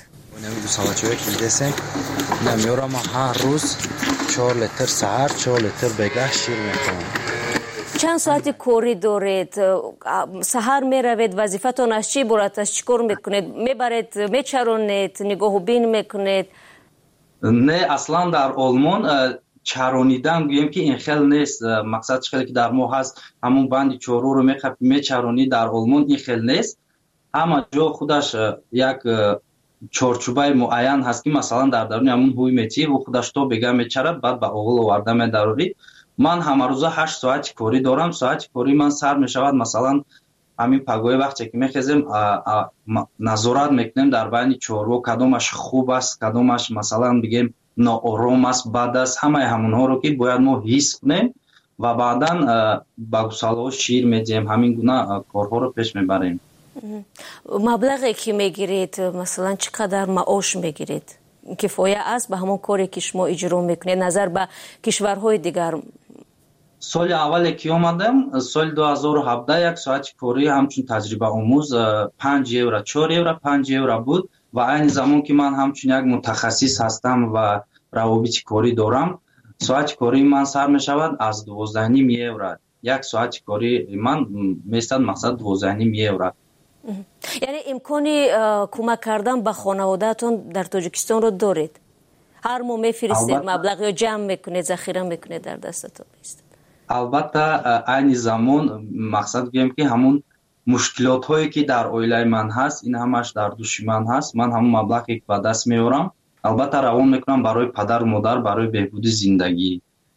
ҳар рӯз чор литр саҳар, чор литр бегаҳ шир мекунам. чанд соати корӣ доред? Саҳар меравед, вазифатон аз чӣ иборат аст? Чӣ кор мекунед? Мебаред, мечаронед, нигоҳубин мекунед? Не, аслан дар Олмон чаронидан гӯем ки ин хел нест. Мақсад хеле ки дар мо ҳаст, ҳамун банди чорӯро мечаронӣ, дар Олмон ин хел нест. ҳама ҷо худаш як чорчӯбаи муайян ҳаст ки масалан дар даруни ҳамун ҳуй метӣ ӯ худаш то бега мечарад, баъд ба оғил оварда медарорӣ. Ман ҳамарӯза ҳашт соати корӣ дорам. Соати корӣ ман сар мешавад, масалан ҳамин пагои вақте ки мехезем назорат мекунем дар байни чорво, кадомаш хуб аст, кадомаш масалан бигем ноором аст, бад аст. ҳамаи ҳамонҳоро ки бояд мо ҳис кунем ва баъдан ба гусалҳо шир медиҳем. ҳамин гуна корҳоро пеш мебарем. маблағе ки мегиред, масалан чӣ қадар маош мегиред? кифоя аст ба ҳамон коре ки шумо иҷро мекунед назар ба кишварҳои дигар? соли аввале ки омадам, соли ду ҳазору ҳабдаҳ, як соати корӣ ҳамчун таҷрибаомӯз панҷ евро, чор евро, панҷ евро буд ва айни замон ки ман ҳамчун як мутахассис ҳастам ва равобити корӣ дорам, соати кории ман сар мешавад аз дувоздаҳ ним евро. як соати кории ман местад мақсад дувоздаҳ ним евро. яъне имкони кӯмак кардан ба хонаводаатон дар Тоҷикистонро доред? ҳар моҳ мефиристед маблағ ё ҷамъ мекунед, захира мекунед дар дастатон? албатта айни замон мақсад гӯем ки ҳамун мушкилотҳое ки дар оилаи ман ҳаст, ин ҳамаш дар души ман ҳаст. ман ҳамун маблағе ки ба даст меорам албатта равон мекунам барои падару модар, барои беҳбуди зиндагӣ.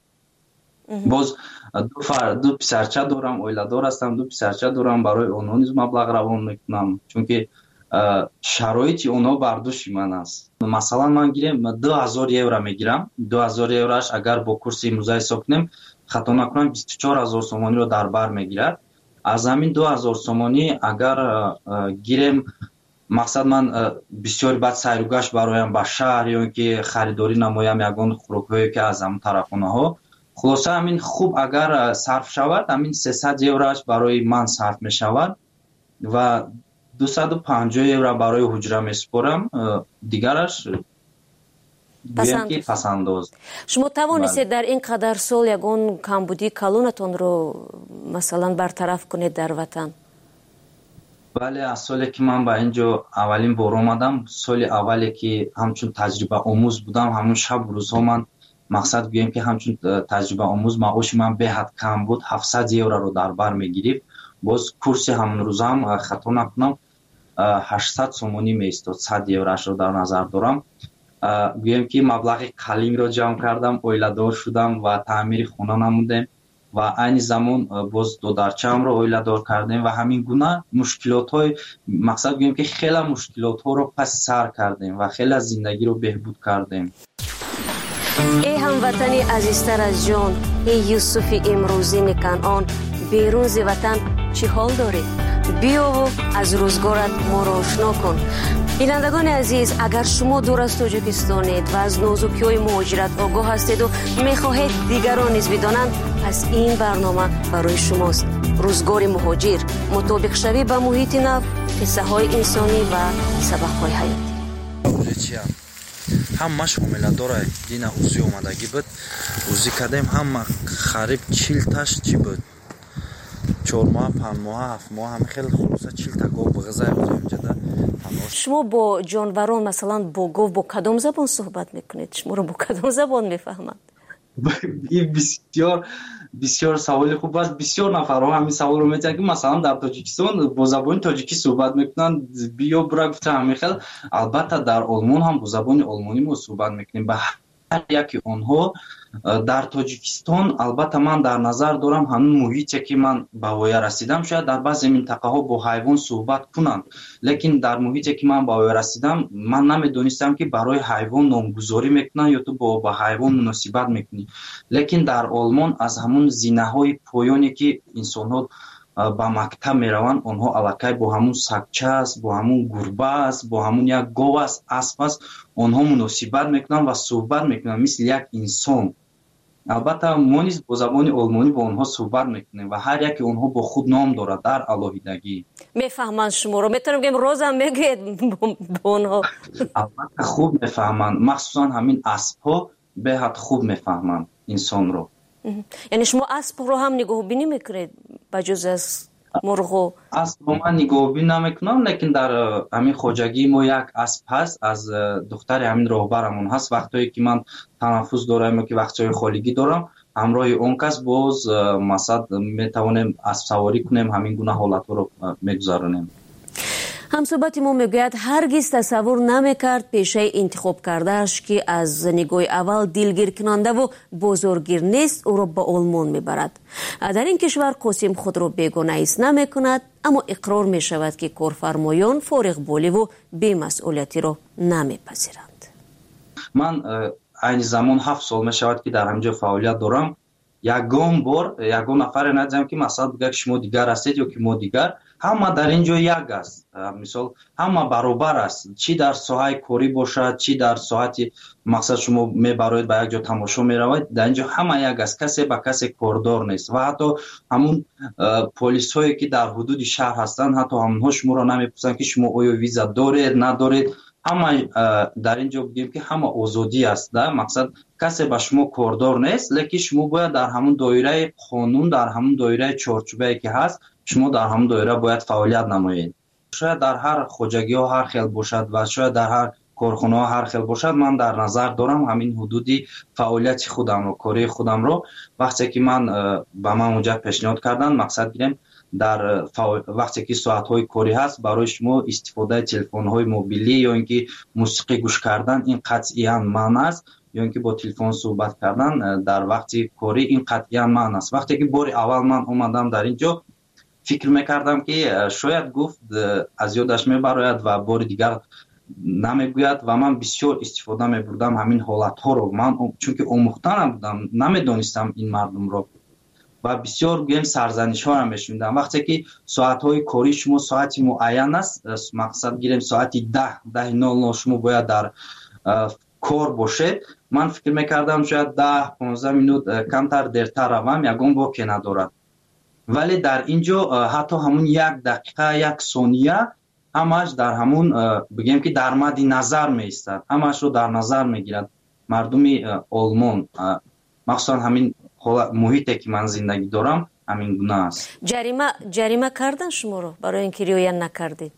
боз ду писарча дорам, оиладор ҳастам, ду писарча дорам, барои онҳо низ маблағ равон мекунам, чунки шароити онҳо бар души ман аст. масалан ман гирем ду ҳазор евро мегирам. ду ҳазор евроаш агар бо курси имрӯза ҳисоб кунем, хато накунам бисту чор ҳазор сомониро дар бар мегирад. аз ҳамин ду ҳазор сомонӣ агар гирем, мақсад ман бисёр баъд сайругашт бароям ба шаҳр ё ин ки харидорӣ намоям ягон хӯрокҳое ки аз ҳамун тарафхонаҳо. хулоса ҳамин хуб агар сарф шавад, ҳамин сесад евроаш барои ман сарф мешавад ва дусаду панҷоҳ евро барои ҳуҷра месупорам. дигараш пасандоз. шумо тавонистед дар ин қадар сол ягон камбудии калонатонро масалан бартараф кунед дар ватан? бале, аз соле ки ман ба ин ҷо аввалин бор омадам, соли аввале ки ҳамчун таҷрибаомӯз будам, ҳамун шабу рӯзҳо ман мақсад гӯем ки ҳамчун таҷрибаомӯз маоши ман беҳад кам буд, ҳафтсад евроро дар бар мегирифт. боз курси ҳамун рӯзам хато накунам ҳаштсад сомонӣ меистод. сад евроашро дар назар дорам. гӯем ки маблағи қалинро ҷамъ кардам, оиладор шудам ва таъмири хона намудем ва айни замон боз додарчаамро оиладор кардем ва ҳамин гуна мушкилотҳои, мақсад гӯем ки хела мушкилотҳоро паси сар кардем ва хела зиндагиро беҳбуд кардем. эй ҳамватани азизтар аз ҷон, эй Юсуфи имрӯзини Канъон, берун зи ватан чӣ ҳол дорӣ? биёву аз рӯзгорат моро ошно кун. бинандагони азиз, агар шумо дур аз Тоҷикистонед ва аз нозукиҳои муҳоҷират огоҳ ҳастеду мехоҳед дигарон низ бидонанд, пас ин барнома барои шумост. рӯзгори муҳоҷир, мутобиқшавӣ ба муҳити нав, қиссаҳои инсонӣ ва сабақҳои ҳаётӣ. ҳамаш ҳомиладорай дина узи омадагӣ буд. узи кардем ҳама хариб чилташ чӣ буд, чор моҳа, панҷ моҳа, ҳафт моҳа, ҳами хел хулоса чилта гов биғизай оземҷада. шумо бо ҷонварон масалан бо гов бо кадом забон суҳбат мекунед? шуморо бо кадом забон мефаҳмад? ин бисёр бисёр саволи хуб аст. бисёр нафарҳо ҳамин саволро метиҳанд ки масалан дар Тоҷикистон бо забони тоҷикӣ суҳбат мекунанд. биё бура гуфтам ҳамин хел. албатта дар Олмон ҳам бо забони олмонӣ мо суҳбат мекунем. ба ҳар яки онҳо дар Тоҷикистон албатта ман дар назар дорам ҳамин муҳите ки ман ба воя расидам, шояд дар баъзе минтақаҳо бо ҳайвон суҳбат кунанд, лекин дар муҳите ки ман ба воя расидам, ман намедонистам ки барои ҳайвон номгузорӣ мекунанд ё ту бо ба ҳайвон муносибат мекунӣ. лекин дар Олмон аз ҳамун зинаҳои поёне ки инсонҳо ба мактаб мераванд, онҳо аллакай бо ҳамун сагча аст, бо ҳамун гурба аст, бо ҳамун як гов аст, асп аст, онҳо муносибат мекунанд ва суҳбат мекунанд мисли як инсон. албатта мо низ бо забони олмонӣ бо онҳо суҳбат мекунем ва ҳар яке онҳо бо худ ном дорад дар алоҳидагӣ. мефаҳманд шуморо? метавонем бигем розам мегӯед бо онҳо? албатта хуб мефаҳманд, махсусан ҳамин аспҳо беҳад хуб мефаҳманд инсонро. яъне шумо аспро ҳам нигоҳубинӣ мекунед ба ҷуз аз мурғу? аспро ман нигоҳубинӣ намекунам, лекин дар ҳамин хоҷагии мо як асп ҳаст, аз духтари ҳамин роҳбарамон ҳаст. вақтое ки ман танаффус дорам ё ки вақтҳои холигӣ дорам, ҳамроҳи он кас боз масад метавонем аспсаворӣ кунем, ҳамин гуна ҳолатҳоро мегузаронем. ҳамсӯҳбати мо мегӯяд ҳаргиз тасаввур намекард пешаи интихоб кардааш ки аз нигоҳи аввал дилгиркунандаву бозоргир нест, ӯро ба олмон мебарад. дар ин кишвар қосим худро бегона ҳис намекунад, аммо иқрор мешавад ки корфармоён фориғболиву бемасъулиятиро намепазиранд. ман айни замон ҳафт сол мешавад ки дар ҳаминҷо фаъолият дорам. ягон бор ягон нафаре надидам ки масалан бигӯяд шумо дигар ҳастед ё ки мо дигар. ҳама дар ин ҷо як аст. мисол ҳама баробар аст, чӣ дар соҳаи корӣ бошад, чӣ дар соати мақсад шумо мебароед ба як ҷо тамошо меравед, дар ин ҷо ҳама як аст, касе ба касе кордор нест. ва ҳатто ҳамун полисҳое ки дар ҳудуди шаҳр ҳастанд, ҳатто ҳамонҳо шуморо намепурсанд ки шумо оё виза доред надоред. ҳама дар ин ҷо бигем ки ҳама озодӣ аст, да мақсад касе ба шумо кордор нест, лекин шумо бояд дар ҳамун доираи қонун, дар ҳамун доираи чорчӯбае ки ҳаст, шумо дар ҳамун доира бояд фаъолият намоед. шояд дар ҳар хоҷагиҳо ҳар хел бошад ва шояд дар ҳар корхонаҳо ҳар хел бошад. ман дар назар дорам ҳамин ҳудуди фаъолияти худамро, кории худамро. вақте ки ман ба ман онҷа пешниҳод карданд, мақсад гирем дар вақте ки соатҳои корӣ ҳаст, барои шумо истифодаи телефонҳои мобилӣ ё ин ки мусиқӣ гӯш кардан ин қатъиян манъ аст, ё ин ки бо телефон суҳбат кардан дар вақти корӣ ин қатъиян манъ аст. вақте ки бори аввал ман омадам дар ин ҷо, фикр мекардам ки шояд гуфт аз ёдаш мебарояд ва бори дигар намегӯяд ва ман бисёр истифода мебурдам ҳамин ҳолатҳоро. ман чунки омӯхта набудам, намедонистам ин мардумро ва бисёр гӯем сарзанишҳоро мешунидам. вақте ки соатҳои корӣ шумо соати муайян аст, мақсад гирем соати даҳ даҳи нол нол шумо бояд дар кор бошед, ман фикр мекардам шояд даҳ понздаҳ минут камтар дертар равам, ягон воке надорад. вале дар ин ҷо ҳатто ҳамун як дақиқа як сония ҳамааш дар ҳамун бигем ки дар мадди назар меистад, ҳамаашро дар назар мегирад мардуми олмон. махсусан ҳамин муҳите ки ман зиндагӣ дорам ҳамин гуна аст. ҷарима ҷарима кардан шуморо барои ин ки риоя накардед?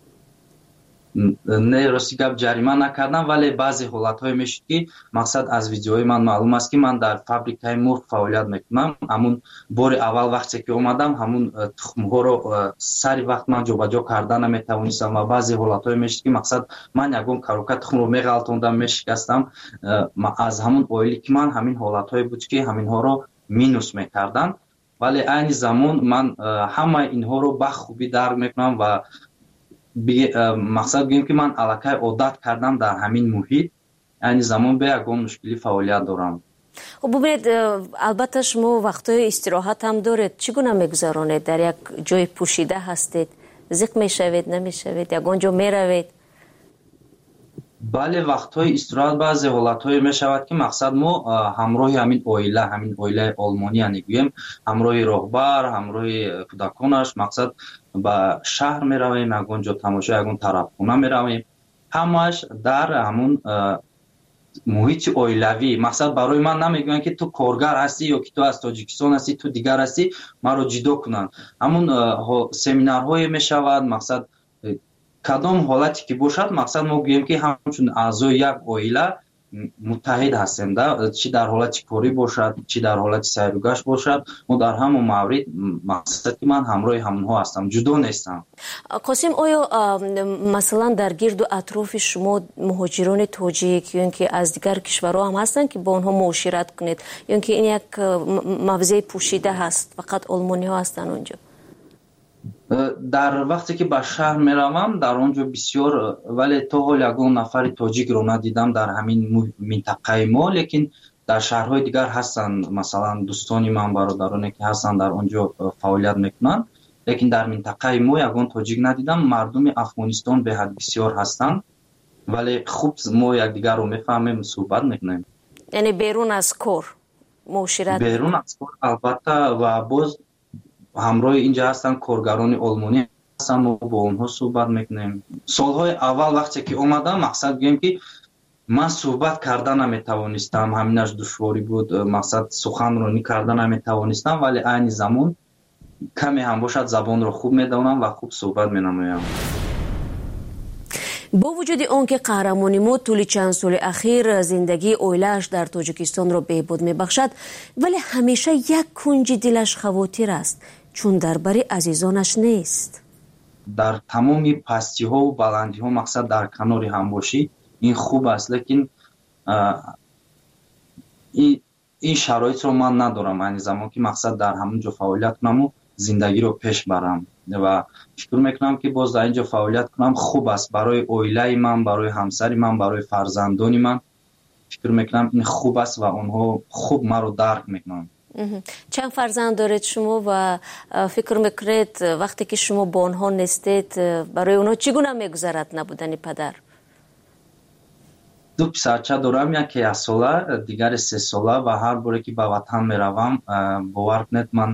не, рости гап ҷарима накардам, вале баъзе ҳолатҳое мешуд ки мақсад аз видеоҳои ман маълум аст ки ман дар фабрикаи мурғ фаъолият мекунам. ҳамун бори аввал вақте ки омадам, ҳамун тухмҳоро сари вақт ман ҷобаҷо карда наметавонистам ва баъзе ҳолатҳое мешуд ки мақсад ман ягон карока тухмро меғалтондам, мешикастам. аз ҳамун оили ки ман ҳамин ҳолатҳое буд ки ҳаминҳоро минус мекарданд, вале айни замон ман ҳамаи инҳоро бахубӣ дарк мекунам ва мақсад гӯем ки ман аллакай одат кардам дар ҳамин муҳит. айни замон бе ягон мушкилӣ фаъолият дорам. хуб бубинед, албатта шумо вақтҳои истироҳат ҳам доред. чӣ гуна мегузаронед? дар як ҷои пӯшида ҳастед? зиқ мешавед, намешавед? ягон ҷо меравед? бале, вақтҳои истироҳат баъзе ҳолатҳое мешавад ки мақсад мо ҳамроҳи ҳамин оила, ҳамин оилаи олмонӣ гӯем, ҳамроҳи роҳбар, ҳамроҳи кӯдаконаш мақсад ба шаҳр меравем, ягон ҷо тамошо, ягон тарабхона меравем. ҳамааш дар ҳамун муҳити оилавӣ. мақсад барои ман намегӯянд ки ту коргар ҳастӣ ё ки ту аз тоҷикистон ҳастӣ, ту дигар ҳастӣ, маро ҷудо кунанд. ҳамун семинарҳое мешавад, мақсад кадом ҳолате ки бошад, мақсад мо гӯем ки ҳамчун аъзои як оила муттаҳид ҳастем, да, чӣ дар ҳолати корӣ бошад, чӣ дар ҳолати сайругашт бошад, мо дар ҳамон маврид мақсад ки ман ҳамроҳи ҳамонҳо ҳастам, ҷудо нестам. қосим, оё масалан дар гирду атрофи шумо муҳоҷирони тоҷик ё ин ки аз дигар кишварҳо ҳам ҳастанд ки бо онҳо муошират кунед, ё ин ки ин як мавзеи пӯшида ҳаст, фақат олмониҳо ҳастанд онҷо? дар вақте ки ба шаҳр меравам, дар он ҷо бисёр, вале то ҳол ягон нафари тоҷикро надидам дар ҳамин минтақаи мо, лекин дар шаҳрҳои дигар ҳастанд. масалан дӯстони ман, бародароне ки ҳастанд дар он ҷо фаъолият мекунанд. лекин дар минтақаи мо ягон тоҷик надидам. Мардуми Афғонистон беҳад бисёр ҳастанд, вале хуб мо якдигарро мефаҳмем, суҳбат мекунем. яъне берун аз кор муошират берун аз кор албатта, ва боз ҳамроҳи инҷа ҳастанд коргарони олмонӣ ҳастанд, мо бо онҳо суҳбат мекунем. Солҳои аввал вақте ки омадам, мақсад гӯем ки ман суҳбат карда наметавонистам, ҳаминаш душворӣ буд, мақсад суханронӣ карда наметавонистам, вале айни замон каме ҳам бошад забонро хуб медонам ва хуб суҳбат менамоям. бо вуҷуди он ки қаҳрамони мо тӯли чанд соли ахир зиндагии оилааш дар тоҷикистонро беҳбуд мебахшад, вале ҳамеша як кунҷи дилаш хавотир аст, чун дар бари азизонаш нест. дар тамоми пастиҳову баландиҳо, мақсад дар канори ҳамбошӣ, ин хуб аст, лекин ин шароитро ман надорам айни замон ки мақсад дар ҳамон ҷо фаъолият кунаму зиндагиро пеш барам, ва фикр мекунам ки боз дар ин ҷо фаъолият кунам хуб аст барои оилаи ман, барои ҳамсари ман, барои фарзандони ман. фикр мекунам ин хуб аст ва онҳо хуб маро дарк мекунанд. чанд фарзанд доред шумо ва фикр мекунед вақте ки шумо бо онҳо нестед, барои онҳо чӣ гуна мегузарад набудани падар? ду писарча дорам, яке яксола, дигаре се сола, ва ҳар боре ки ба ватан меравам, бовар кунед, ман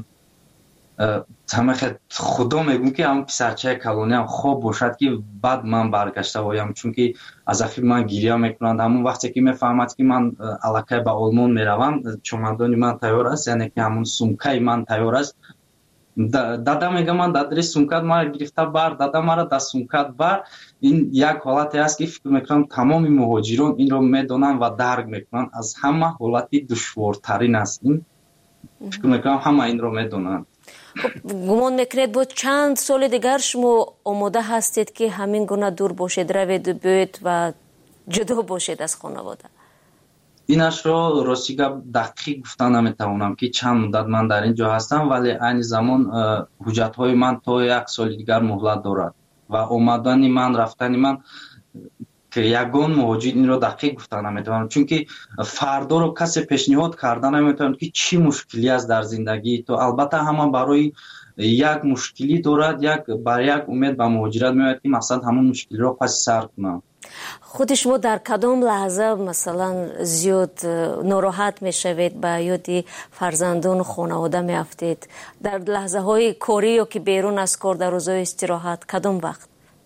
худо мегӯм ки ҳамон писарчаи калониам хоб бошад ки баъд ман баргашта оям, чунки аз ахир ман гирья мекунанд. ҳамон вақте ки мефаҳмад ки ман аллакай ба олмон меравам, чомадони ман тайёр аст, яъне ки ҳамон сумкаи ман тайёр аст, дада мега ман дадри сумкат мара гирифта бар, дада мара да сумкат бар. ин як ҳолате аст ки фикр мекунам тамоми муҳоҷирон инро медонанд ва дарк мекунанд. аз ҳама ҳолати душвортарин аст ин, фикр мекунам ҳама инро медонанд. гумон мекунед бо чанд соли дигар шумо омода ҳастед ки ҳамин гуна дур бошед, раведу биёед ва ҷудо бошед аз хонавода? инашро рости гап дақиқ гуфта наметавонам ки чанд муддат ман дар ин ҷо ҳастам, вале айни замон ҳуҷҷатҳои ман то як соли дигар муҳлат дорад ва омадани ман, рафтани ман, ки ягон муҳоҷир инро дақиқ гуфта наметавонам, чунки фардоро касе пешниҳод карда наметавонад ки чӣ мушкилӣ аст дар зиндагии то. албатта ҳама барои як мушкилӣ дорад, як ба як умед ба муҳоҷират меояд ки мақсад ҳамон мушкилиро паси сар кунам. худи шумо дар кадом лаҳза масалан зиёд нороҳат мешавед, ба ёди фарзандону хонавода меафтед? дар лаҳзаҳои корӣ ё ки берун аз кор, дар рӯзҳои истироҳат, кадом вақт?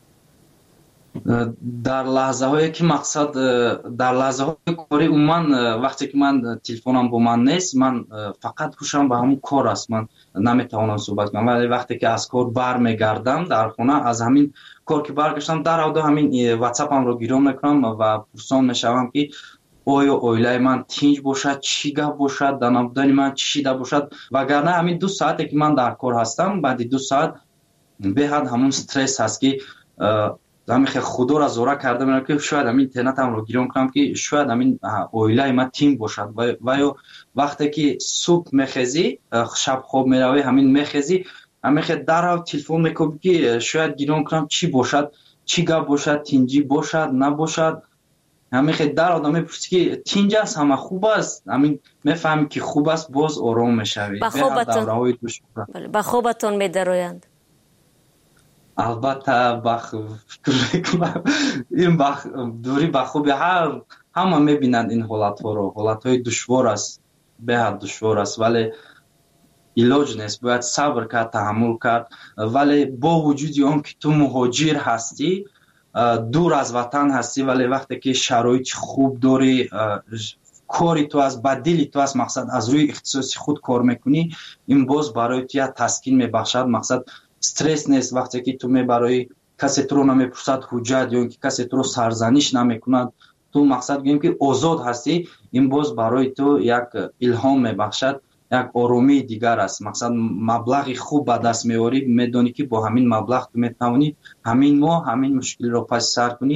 дар лаҳзаҳое ки мақсад дар лаҳзаҳои корӣ умуман вақте ки ман телефонам бо ман нест, ман фақат ҳушам ба ҳамон кор аст, ман наметавонам суҳбат кунам. вале вақте ки аз кор бармегардам дар хона, аз ҳамин кор ки баргаштам, даравда ҳамин ватсапамро гирён мекунам ва пурсон мешавам ки оё оилаи ман тинҷ бошад, чӣ гап бошад, дар набудани ман чӣ шида бошад. вагарна ҳамин ду соате ки ман дар кор ҳастам, баъди ду соат беҳад ҳамон стресс ҳаст ки ҳамихе худоро зора карда мерам ки шояд ҳамин интернетамро гирён кунам ки шояд ҳамин оилаи ман тим бошад. ва ё вақте ки субҳ мехезӣ, шаб хоб меравӣ, ҳамин мехезӣ, ҳамихе дарав телефон мекӯбӣ ки шояд гирён кунам чӣ бошад, чӣ гап бошад, тинҷӣ бошад, набошад. ҳамихе дарав да мепурсӣ ки тинҷ аст, ҳама хуб аст, ҳамин мефаҳмӣ ки хуб аст, боз ором мешавӣ. ба хобатон медароянд? албатта фикр мекунам ин дури ба хуби ҳама мебинанд ин ҳолатҳоро. ҳолатҳои душвор аст, беҳад душвор аст, вале илоҷ нест, бояд сабр кард, таҳаммул кард. вале бо вуҷуди он ки ту муҳоҷир ҳастӣ, дур аз ватан ҳастӣ, вале вақте ки шароити хуб дорӣ, кори ту аст, ба дили ту аст, мақсад аз рӯи ихтисоси худ кор мекунӣ, ин боз барои ту як таскин мебахшад. мақсад стресс нест вақте ки ту мебарои касе туро намепурсад ҳуҷҷат ё ин ки касе туро сарзаниш намекунад, ту мақсад гӯем ки озод ҳастӣ, ин боз барои ту як илҳом мебахшад, як оромии дигар аст. мақсад маблағи хуб ба даст меорӣ, медонӣ ки бо ҳамин маблағ ту метавонӣ ҳамин моҳ ҳамин мушкилиро паси сар кунӣ.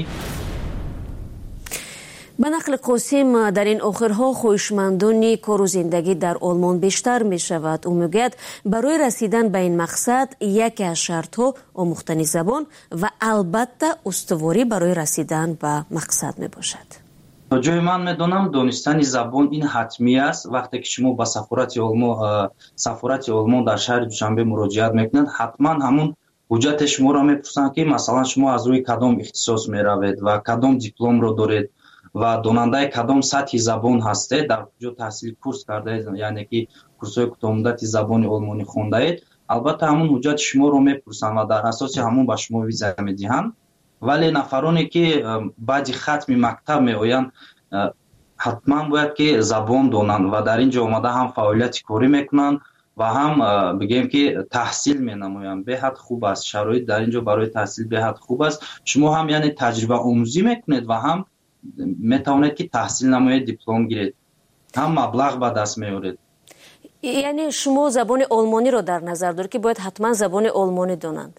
ба нақли қосим, дар ин охирҳо хоҳишмандони кору зиндагӣ дар олмон бештар мешавад. ӯ мегӯяд барои расидан ба ин мақсад яке аз шартҳо омӯхтани забон ва албатта устуворӣ барои расидан ба мақсад мебошад. то ҷои ман медонам донистани забон ин ҳатмӣ аст. вақте ки шумо ба сафорати олмон сафорати олмон дар шаҳри душанбе муроҷиат мекунед, ҳатман ҳамун ҳуҷҷати шуморо мепурсанд ки масалан шумо аз рӯи кадом ихтисос меравед ва кадом дипломро доред ва донандаи кадом сатҳи забон ҳастед, дар куҷо таҳсил курс кардаед, яъне ки курсҳои кӯтоҳмуддати забони олмонӣ хондаед. албатта ҳамун ҳуҷҷати шуморо мепурсанд ва дар асоси ҳамун ба шумо виза медиҳанд. вале нафароне ки баъди хатми мактаб меоянд, ҳатман бояд ки забон донанд ва дар ин ҷо омада ҳам фаъолияти корӣ мекунанд ва ҳам бигем ки таҳсил менамоянд. беҳад хуб аст, шароит дар ин ҷо барои таҳсил беҳад хуб аст. шумо ҳам яъне таҷрибаомӯзӣ мекунед ва ҳам метавонед ки таҳсил намоед, диплом гиред, ҳам маблағ ба даст меоред. яъне шумо забони олмониро дар назар доред ки бояд ҳатман забони олмонӣ донанд?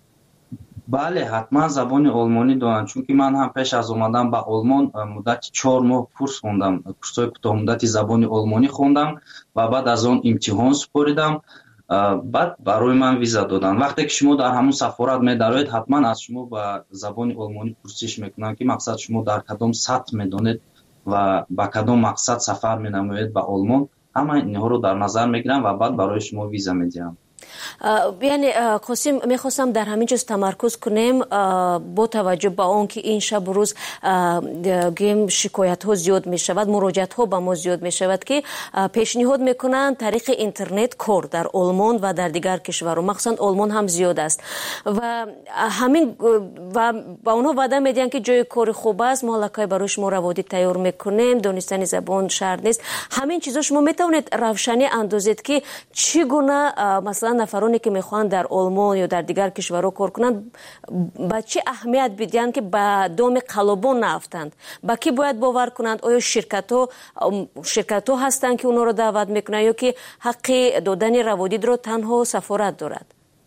бале, ҳатман забони олмонӣ донанд, чунки ман ҳам пеш аз омадан ба олмон муддати чор моҳ курс хондам, курсҳои кӯтоҳмуддати забони олмонӣ хондам ва баъд аз он имтиҳон супоридам, баъд барои ман виза доданд. вақте ки шумо дар ҳамун сафорат медароед, ҳатман аз шумо ба забони олмонӣ пурсиш мекунанд ки мақсад шумо дар кадом сатҳ медонед ва ба кадом мақсад сафар менамоед ба олмон. ҳама инҳоро дар назар мегирам ва баъд барои шумо виза медиҳам. яъне қосим, мехостам дар ҳамин ҷоз тамаркуз кунем бо таваҷҷӯҳ ба он ки ин шабу рӯз гем шикоятҳо зиёд мешавад, муроҷиатҳо ба мо зиёд мешавад ки пешниҳод мекунанд тариқи интернет кор дар олмон ва дар дигар кишварҳо, махсусан олмон ҳам зиёд аст ва ҳамин ва ба онҳо ваъда медиҳанд ки ҷои кори хуб аст, мо аллакай барои шумо раводид тайёр мекунем, донистани забон шарт нест. ҳамин чизо шумо метавонед равшанӣ андозед ки чӣ гуна масалан нафароне ки мехоҳанд дар олмон ё дар дигар кишварҳо кор кунанд ба чӣ аҳамият бидиҳанд ки ба доми қалобон наафтанд? ба кӣ бояд бовар кунанд? оё ширкатҳо ширкатҳо ҳастанд ки онҳоро даъват мекунанд ё ки ҳаққи додани раводидро танҳо сафорат дорад?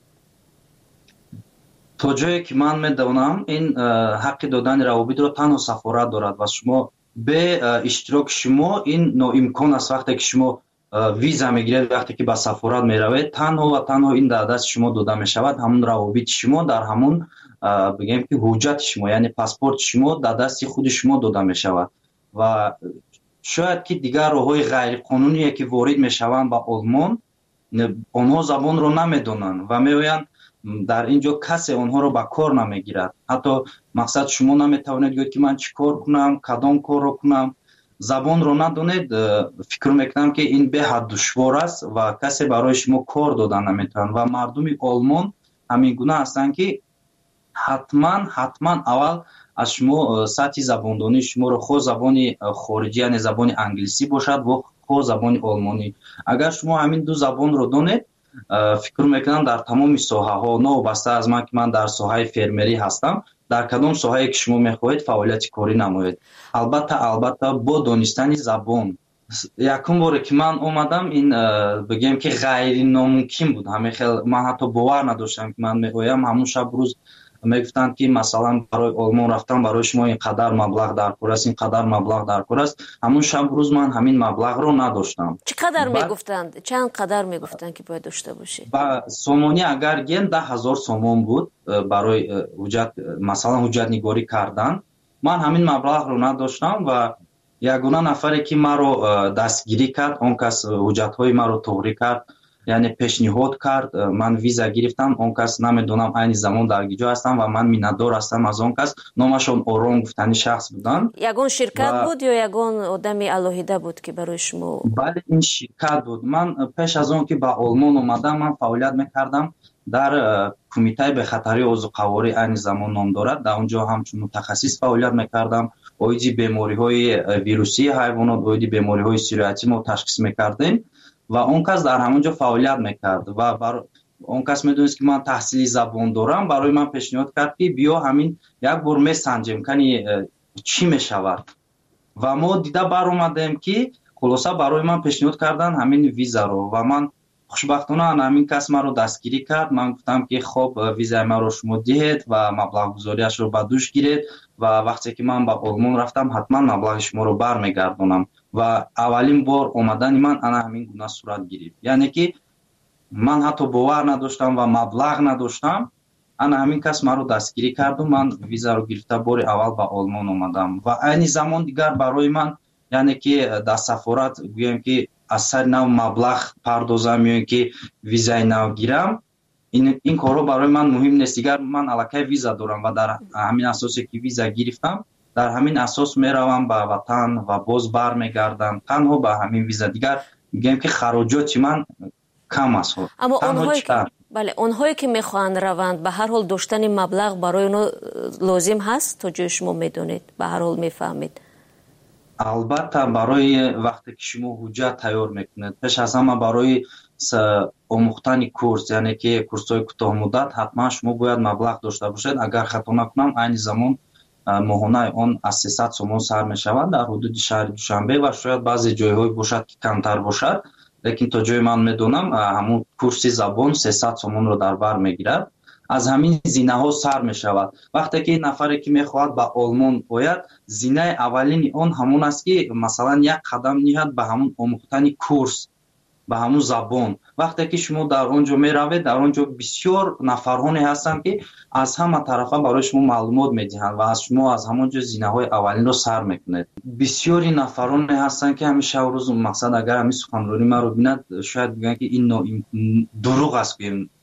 то ҷое ки ман медонам, ин ҳаққи додани раводидро танҳо сафорат дорад ва шумо бе иштироки шумо ин ноимкон аст. вақте ки шумо виза мегиред, вақте ки ба сафорат меравед, танҳо ва танҳо ин дар дасти шумо дода мешавад. ҳамун равобити шумо дар ҳамун бигем ки ҳуҷҷати шумо, яъне паспорти шумо дар дасти худи шумо дода мешавад ва шояд ки дигар роҳҳои ғайриқонуние ки ворид мешаванд ба олмон, онҳо забонро намедонанд ва меоянд дар ин ҷо касе онҳоро ба кор намегирад. ҳатто мақсад шумо наметавонед гӯед ки ман чӣ кор кунам, кадом корро кунам. забонро надонед, фикр мекунам ки ин беҳад душвор аст ва касе барои шумо кор дода наметавонад ва мардуми олмон ҳамин гуна ҳастанд ки ҳатман ҳатман аввал аз шумо сатҳи забондонии шуморо хо забони хориҷӣ, яъне забони англисӣ бошад ва хо забони олмонӣ, агар шумо ҳамин ду забонро донед, фикр мекунам дар тамоми соҳаҳо, новобаста аз ман ки ман дар соҳаи фермерӣ ҳастам, дар кадом соҳае ки шумо мехоҳед фаъолияти корӣ намоед. албатта албатта бо донистани забон. якум боре ки ман омадам, ин бигем ки ғайриномумкин буд. ҳамехел ман ҳатто бовар надоштам ки ман меоям, ҳамун шаб рӯз мегуфтанд ки масалан барои олмон рафтан барои шумо ин қадар маблағ дар кор аст, ин қадар маблағ дар кор аст. ҳамун шаб рӯз ман ҳамин маблағро надоштам. чӣ қадар мегуфтанд? чанд қадар мегуфтанд ки бояд дошта бошед? ба сомонӣ агар ген даҳ ҳазор сомон буд барои ҳуҷҷат, масалан ҳуҷҷатнигорӣ кардан. ман ҳамин маблағро надоштам ва ягона нафаре ки маро дастгирӣ кард, он кас ҳуҷҷатҳои маро тоғрӣ кард, яъне пешниҳод кард, ман виза гирифтам. он кас намедонам айни замон дар гиҷо ҳастам ва ман миннатдор ҳастам аз он кас. номашон Ором гуфтани шахс буданд. ягон ширкат буд ё ягон одами алоҳида буд ки барои шумо? бале, ин ширкат буд. ман пеш аз он ки ба олмон омадам, ман фаъолият мекардам дар кумитаи бехатарии озуқаворӣ, айни замон ном дорад. дар он ҷо ҳамчун мутахассис фаъолият мекардам. оиди бемориҳои вирусии ҳайвонот, оиди бемориҳои сироятӣ мо ташхис мекардем ва он кас дар ҳамон ҷо фаъолият мекард ва бар он кас медонист ки ман таҳсили забон дорам. барои ман пешниҳод кард ки биё ҳамин як бор месанҷем, кани чӣ мешавад. ва мо дида баромадем ки хулоса барои ман пешниҳод кардан ҳамин визаро ва ман хушбахтона ҳамин кас маро дастгирӣ кард. ман гуфтам ки хоб визаи маро шумо диҳед ва маблағгузориашро ба дӯш гиред ва вақте ки ман ба олмон рафтам, ҳатман маблағи шуморо бармегардонам. ва аввалин бор омадани ман ана ҳамин гуна сурат гирифт. яъне ки ман ҳатто бовар надоштам ва маблағ надоштам. ана ҳамин кас маро дастгирӣ карду, ман визаро гирифта бори аввал ба Олмон омадам ва айни замон дигар барои ман яъне ки дар сафорат гӯям ки аз сари нав маблағ пардозам ё ин ки визаи нав гирам, ин корҳо барои ман муҳим нест. Дигар ман аллакай виза дорам ва дар ҳамин асосе ки виза гирифтам, дар ҳамин асос меравам ба ватан ва боз бармегардам танҳо ба ҳамин виза. Дигар мегӯям ки хароҷоти ман кам аст. аммо онҳое ки бале онҳое ки мехоҳанд раванд, ба ҳар ҳол доштани маблағ барои онҳо лозим ҳаст, то ҷои шумо медонед, ба ҳар ҳол мефаҳмед. албатта барои вақте ки шумо ҳуҷҷат тайёр мекунед, пеш аз ҳама барои омӯхтани курс, яъне ки курсҳои кӯтоҳмуддат ҳатман шумо бояд маблағ дошта бошед. Агар хато накунам, айни замон моҳонаи он аз сесад сомон сар мешавад дар ҳудуди шаҳри Душанбе ва шояд баъзе ҷойҳое бошад ки камтар бошад, лекин то ҷои ман медонам ҳамун курси забон сесад сомонро дар бар мегирад. аз ҳамин зинаҳо сар мешавад. вақте ки нафаре ки мехоҳад ба Олмон ояд, зинаи аввалини он ҳамун аст ки масалан як қадам ниҳад ба ҳамун омӯхтани курс, ба ҳамун забон. вақте ки шумо дар он ҷо меравед, дар он ҷо бисёр нафарҳоне ҳастанд ки аз ҳама тарафа барои шумо маълумот медиҳанд ва аз шумо аз ҳамон ҷо зинаҳои аввалинро сар мекунед. бисёри нафароне ҳастанд ки ҳамин шаб рӯз мақсад агар ҳамин суханронӣ маро бинад, шояд бигӯянд ки ин дурӯғ аст,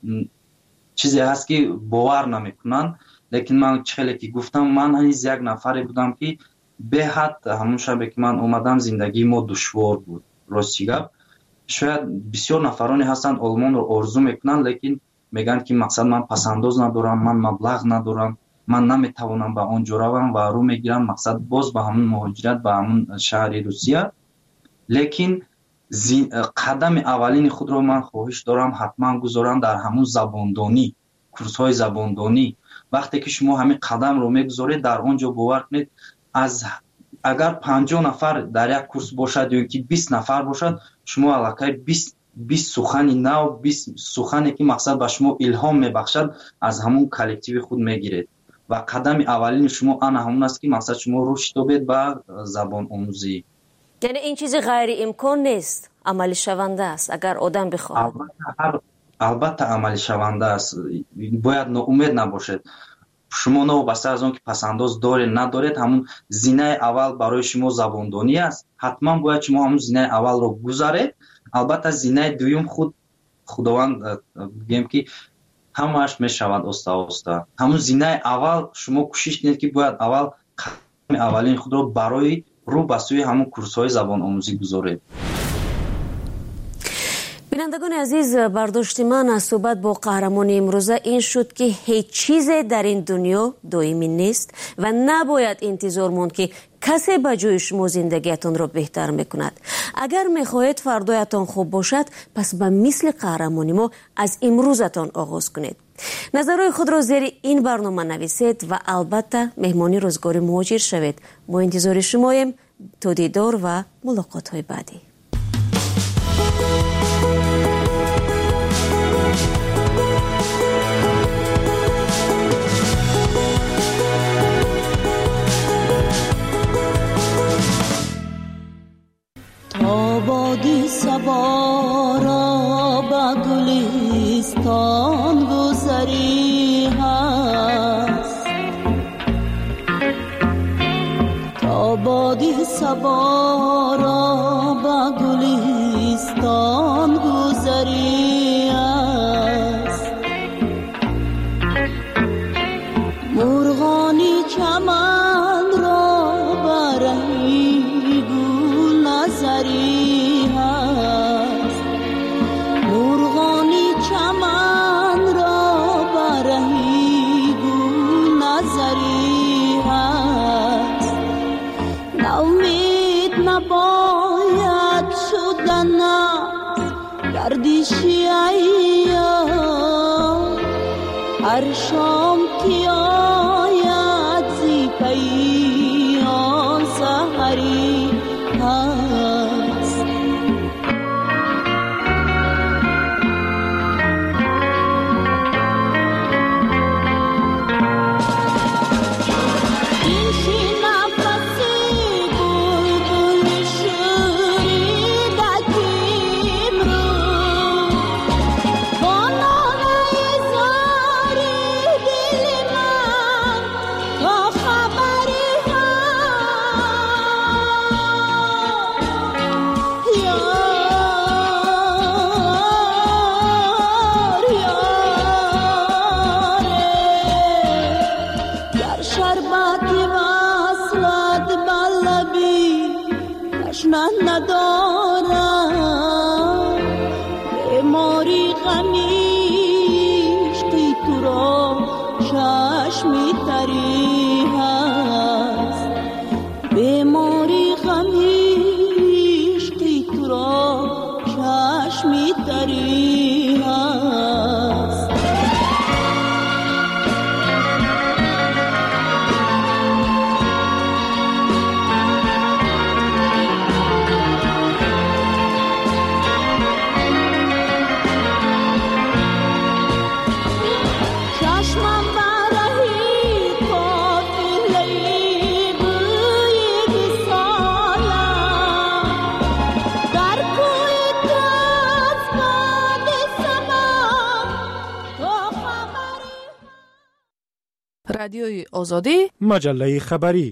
чизе ҳаст ки бовар намекунанд. лекин ман хеле ки гуфтам, ман ҳаниз як нафаре будам ки беҳад ҳамон шабе ки ман омадам зиндагии мо душвор буд. рости гап, шояд бисёр нафароне ҳастанд Олмонро орзу мекунанд, лекин мегӯянд ки мақсад ман пасандоз надорам, ман маблағ надорам, ман наметавонам ба он ҷо равам ва рӯ мегирам мақсад боз ба ҳамон муҳоҷират ба ҳамон шаҳри Русия. лекин қадами аввалини худро ман хоҳиш дорам ҳатман гузорам дар ҳамон забондонӣ, курсҳои забондонӣ. вақте ки шумо ҳамин қадамро мегузоред, дар он ҷо бовар кунед, аз агар панҷоҳ нафар дар як курс бошад ё ки бист нафар бошад, шумо аллакай бист сухани нав, бист сухане ки мақсад ба шумо илҳом мебахшад, аз ҳамон коллективи худ мегиред ва қадами аввалини шумо ана ҳамон аст ки мақсад шумо рушд ёбед ба забономӯзӣ. яъне ин чизи ғайриимкон нест, амалӣ шаванда аст агар одам бихоҳад. албатта амалӣ шаванда аст, бояд ноумед набошед. шумо новобаста аз он ки пасандоз доред надоред, ҳамун зинаи аввал барои шумо забондонӣ аст. ҳатман бояд шумо ҳамун зинаи аввалро гузаред. албатта зинаи дуюм худ худованд бигем ки ҳамааш мешавад оста оста. ҳамун зинаи аввал шумо кӯшиш кунед ки бояд аввал қадами аввалини худро барои рӯ ба сӯи ҳамун курсҳои забономӯзӣ гузоред. бинандагони азиз, бардошти ман аз суҳбат бо қаҳрамони имрӯза ин шуд ки ҳеҷ чизе дар ин дунё доимӣ нест ва набояд интизор монд ки касе ба ҷои шумо зиндагиятонро беҳтар мекунад. агар мехоҳед фардоятон хуб бошад, пас ба мисли қаҳрамони мо аз имрӯзатон оғоз кунед. назарҳои худро зери ин барнома нависед ва албатта меҳмони рӯзгори муҳоҷир шавед. мо интизори шумоем. то дидор ва мулоқотҳои баъдӣ. آبادی سوارا با گلستان گذری هست، آبادی سوارا با گلستان گذری هست، مرغانی چمن را برهی گل نظری هست، مرغانی چمن را برهی گل نظری هست، ناامید نباید شدن گردشی ایام، هر شام که آید زی پیام سحری هست. این شی نفسی بلبل شوریدکیم رو با ناله زاری ندارم بیماری غمیشقی تو را چشمی تری هست بیماری غمیشقی تو را چشمی تری هست رادیوی آزادی مجله خبری.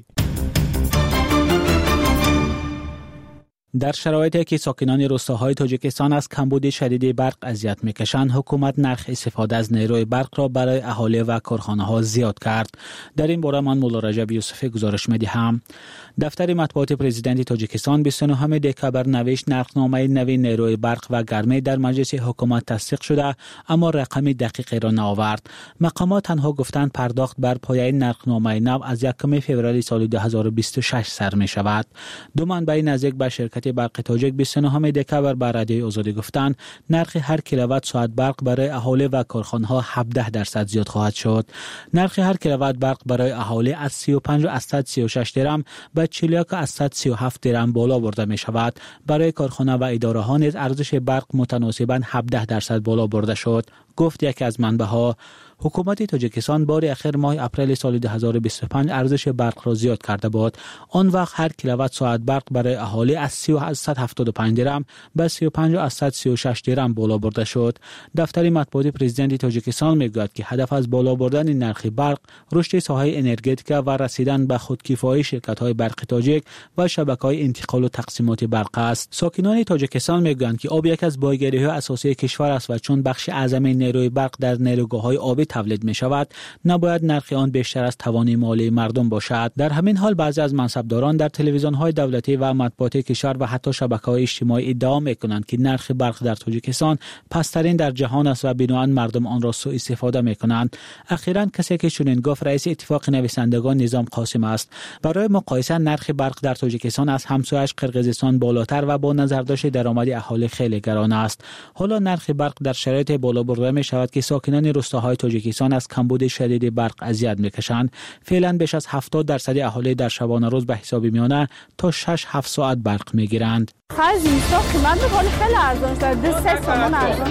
در شرایطی که ساکنان روستاهای تاجیکستان از کمبود شدید برق اذیت میکشند، حکومت نرخ استفاده از نیروی برق را برای اهالی و کارخانه‌ها زیاد کرد. در این باره من مولا رجب یوسفی گزارش می‌دهم. دفتر مطبوعات پرزیدنت تاجیکستان بیست و نهم دکامبر نوشت نرخنامه نوی نیروی برق و گرمی در مجلس حکومت تصدیق شده، اما رقم دقیقی را نآورد. مقامات تنها گفتند پرداخت بر پایه نرخنامه نو از یکم فوریه سال دو هزار و بیست و شش سر می شود. دو منبع نزدیک به شرکت برق تاجیک بیست و نهم دکامبر بر رادیوی آزادی گفتند نرخ هر کیلووات ساعت برق برای اهالی و کارخانه‌ها هفده درصد زیاد خواهد شد. نرخ هر کیلووات برق برای اهالی از سی و پنج و سی و شش درم به چهل و یک و سی و هفت درم بالا برده می شود. برای کارخانه و اداره ها نیز ارزش برق متناسباً هفده درصد بالا برده شد. گفت یکی از منبع‌ها حکومت تاجیکستان بار اخیر ماه اپریل سال دو هزار و بیست و پنج ارزش برق را زیاد کرده بود. آن وقت هر کیلووات ساعت برق برای اهالی از سی و هفتاد و پنج درم به سی و پنج و سی و شش درم بالا برده شد. دفتر مطبوعات پرزیدنت تاجیکستان میگوید که هدف از بالا بردن نرخ برق رشد ساحه انرژتیک و رسیدن به خودکفایی شرکت‌های برق تاجیک و شبکه‌های انتقال و تقسیمات برق است. ساکنان تاجیکستان میگویند که آب یکی از بایگری‌های اساسی کشور است و چون بخش اعظم نیروی برق در نیروگاه‌های آبی تولید می شود، نباید نرخ آن بیشتر از توان مالی مردم باشد. در همین حال بعضی از منصبداران در تلویزیون‌های دولتی و مطبوعات کشور و حتی شبکه‌های اجتماعی ادعا می‌کنند که نرخ برق در تاجیکستان پست‌ترین در جهان است و بنابراین مردم آن را سوء استفاده می‌کنند. اخیراً کسی که چنین گفت رئیس اتفاق نویسندگان نظام قاسم است. برای مقایسه نرخ برق در تاجیکستان از همسایه‌اش قرقیزستان بالاتر و با نظرداشت درآمد اهالی خیلی گران است. حالا نرخ برق در شرایط بالا برده می‌شود که ساکنان روستاهای تاجیکستان از کمبود شدید برق اذیت میکشند. فعلا بیش از هفتاد درصد اهالی در شبانه روز به حساب میانه تا شش هفت ساعت برق میگیرند. خرج اینستا قیمت می‌کنه خیلی ارزان است. دو سه تومان ارزان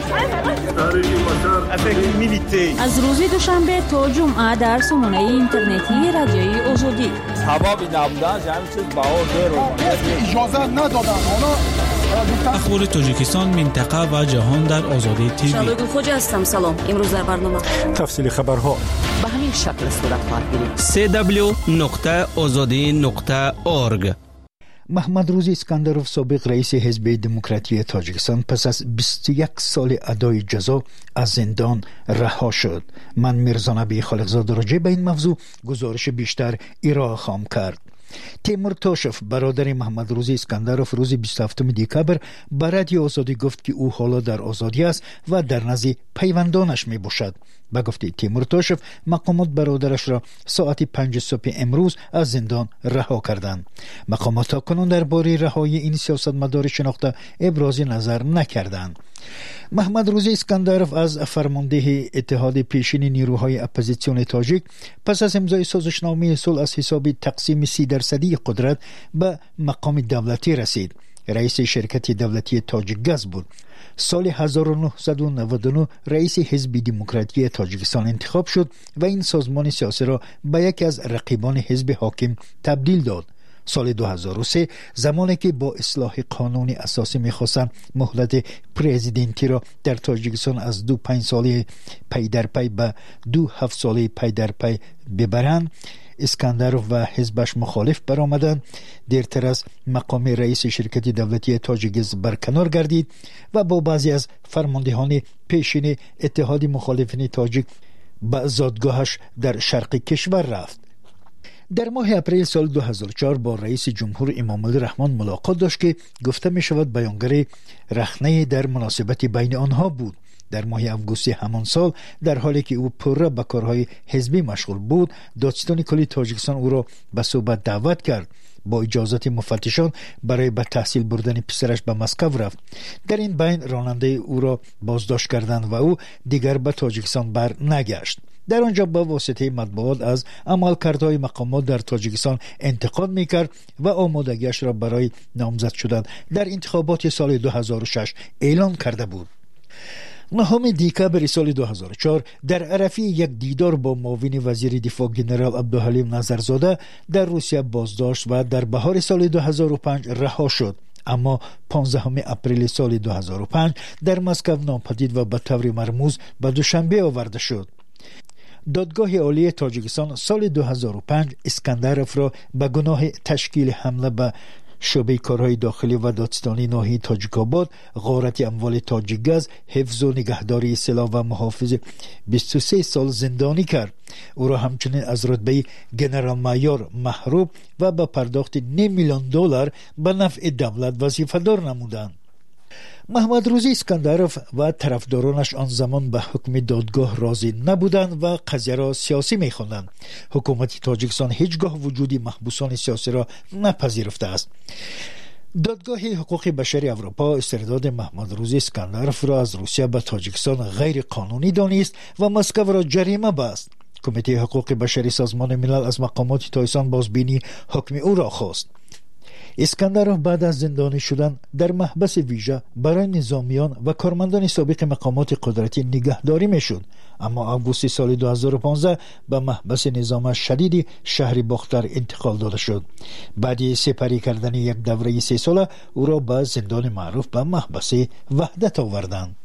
است. از روز دوشنبه تا جمعه در سامانه اینترنتی رادیوی آزادی هوا بی نبودن همین چیز بهار درو اجازه ندادن. اخبار تاجیکستان، منطقه و جهان در آزادی تیوی. شادگل خوجا هستم. سلام. امروز در برنامه تفصیل خبرها به همین شکل صورت خواهد گرفت. سی دبلیو نقطه آزادی نقطه اورگ. محمد روزی اسکندروف سابق رئیس حزب دموکراتی تاجیکستان پس از بیست و یک سال ادای جزا از زندان رها شد. من میرزا نبی خالقزاده راجع به این موضوع گزارش بیشتر ارائه خواهم کرد. تیمور توشف برادر محمد روزی اسکندروف روز بیست و هفتم دکامبر به رادیو آزادی گفت که او حالا در آزادی است و در نزد پیوندانش می باشد. به گفته تیمور توشف مقامات برادرش را ساعت پنج صبح امروز از زندان رها کردند. مقامات تاکنون درباره رهایی این سیاستمدار شناخته ابراز نظر نکردند. محمد روزی اسکندروف از فرمانده اتحاد پیشین نیروهای اپوزیسیون تاجیک پس از امضای سازشنامه صلح از حساب تقسیم سی درصدی قدرت به مقام دولتی رسید. رئیس شرکت دولتی تاجیک گاز بود. سال هزار و نهصد و نود و نه رئیس حزب دموکراتی تاجیکستان انتخاب شد و این سازمان سیاسی را به یکی از رقیبان حزب حاکم تبدیل داد. سال دو هزار و سه زمانی که با اصلاح قانون اساسی می‌خواستند مهلت پرزیدنتی را در تاجیکستان از دو پنج ساله پی در پی به دو هفت ساله پی در پی ببرند، اسکندروف و حزبش مخالف برآمدند. دیرتر از مقام رئیس شرکت دولتی تاجیکز برکنار گردید و با بعضی از فرماندهان پیشین اتحاد مخالفین تاجیک به زادگاهش در شرق کشور رفت. در ماه اپریل سال دو هزار و چهار با رئیس جمهور امام علی رحمان ملاقات داشت که گفته می شود بیانگر رخنه در مناسبت بین آنها بود. در ماه آگوست همان سال در حالی که او پرره به کارهای حزبی مشغول بود، دادستان کلی تاجیکستان او را به صحبت دعوت کرد. با اجازت مفتشان برای به تحصیل بردن پسرش به مسکو رفت. در این بین راننده او را بازداشت کردند و او دیگر به تاجیکستان بر نگشت. در آنجا با واسطه مطبوعات از عملکردهای مقامات در تاجیکستان انتقاد میکرد و آمادگیش را برای نامزد شدن در انتخابات سال دو هزار و شش اعلان کرده بود. نهم دکبر سال دو هزار و چهار در عرفی یک دیدار با معاون وزیر دفاع جنرال عبدالحلیم نظرزاده در روسیه بازداشت و در بهار سال دو هزار و پنج رها شد. اما پانزدهم اپریل سال دو هزار و پنج در مسکو ناپدید و به طور مرموز به دوشنبه آورده شد. دادگاه عالی تاجیکستان سال دو هزار و پنج اسکندروف را به گناه تشکیل حمله به شعبه کارهای داخلی و دادستانی ناحیه تاجیک‌آباد، غارت اموال تاجیک‌گاز، حفظ و نگهداری سلاح و محافظ بیست و سه سال زندانی کرد. او را همچنین از رتبه گنرال مایور محروم و به پرداخت نیم میلیون دلار به نفع دولت وظیفه‌دار نمودند. محمد روزی اسکندروف و طرفدارانش آن زمان به حکم دادگاه راضی نبودند و قضیه را سیاسی می‌خواندند. حکومت تاجیکستان هیچگاه وجود محبوسان سیاسی را نپذیرفته است. دادگاه حقوق بشری اروپا استرداد محمد روزی اسکندروف را از روسیه به تاجیکستان غیر قانونی دانست و مسکو را جریمه بست. کمیته حقوق بشری سازمان ملل از مقامات تاجیکستان بازبینی حکم او را خواست. اسکندروف بعد از زندانی شدن در محبس ویژه برای نظامیان و کارمندان سابق مقامات قدرتی نگهداری میشد، اما آگوست سال دو هزار و پانزده به محبس نظام شدید شهر باختر انتقال داده شد. بعد سپری کردن یک دوره سه ساله او را به زندان معروف به محبس وحدت آوردند.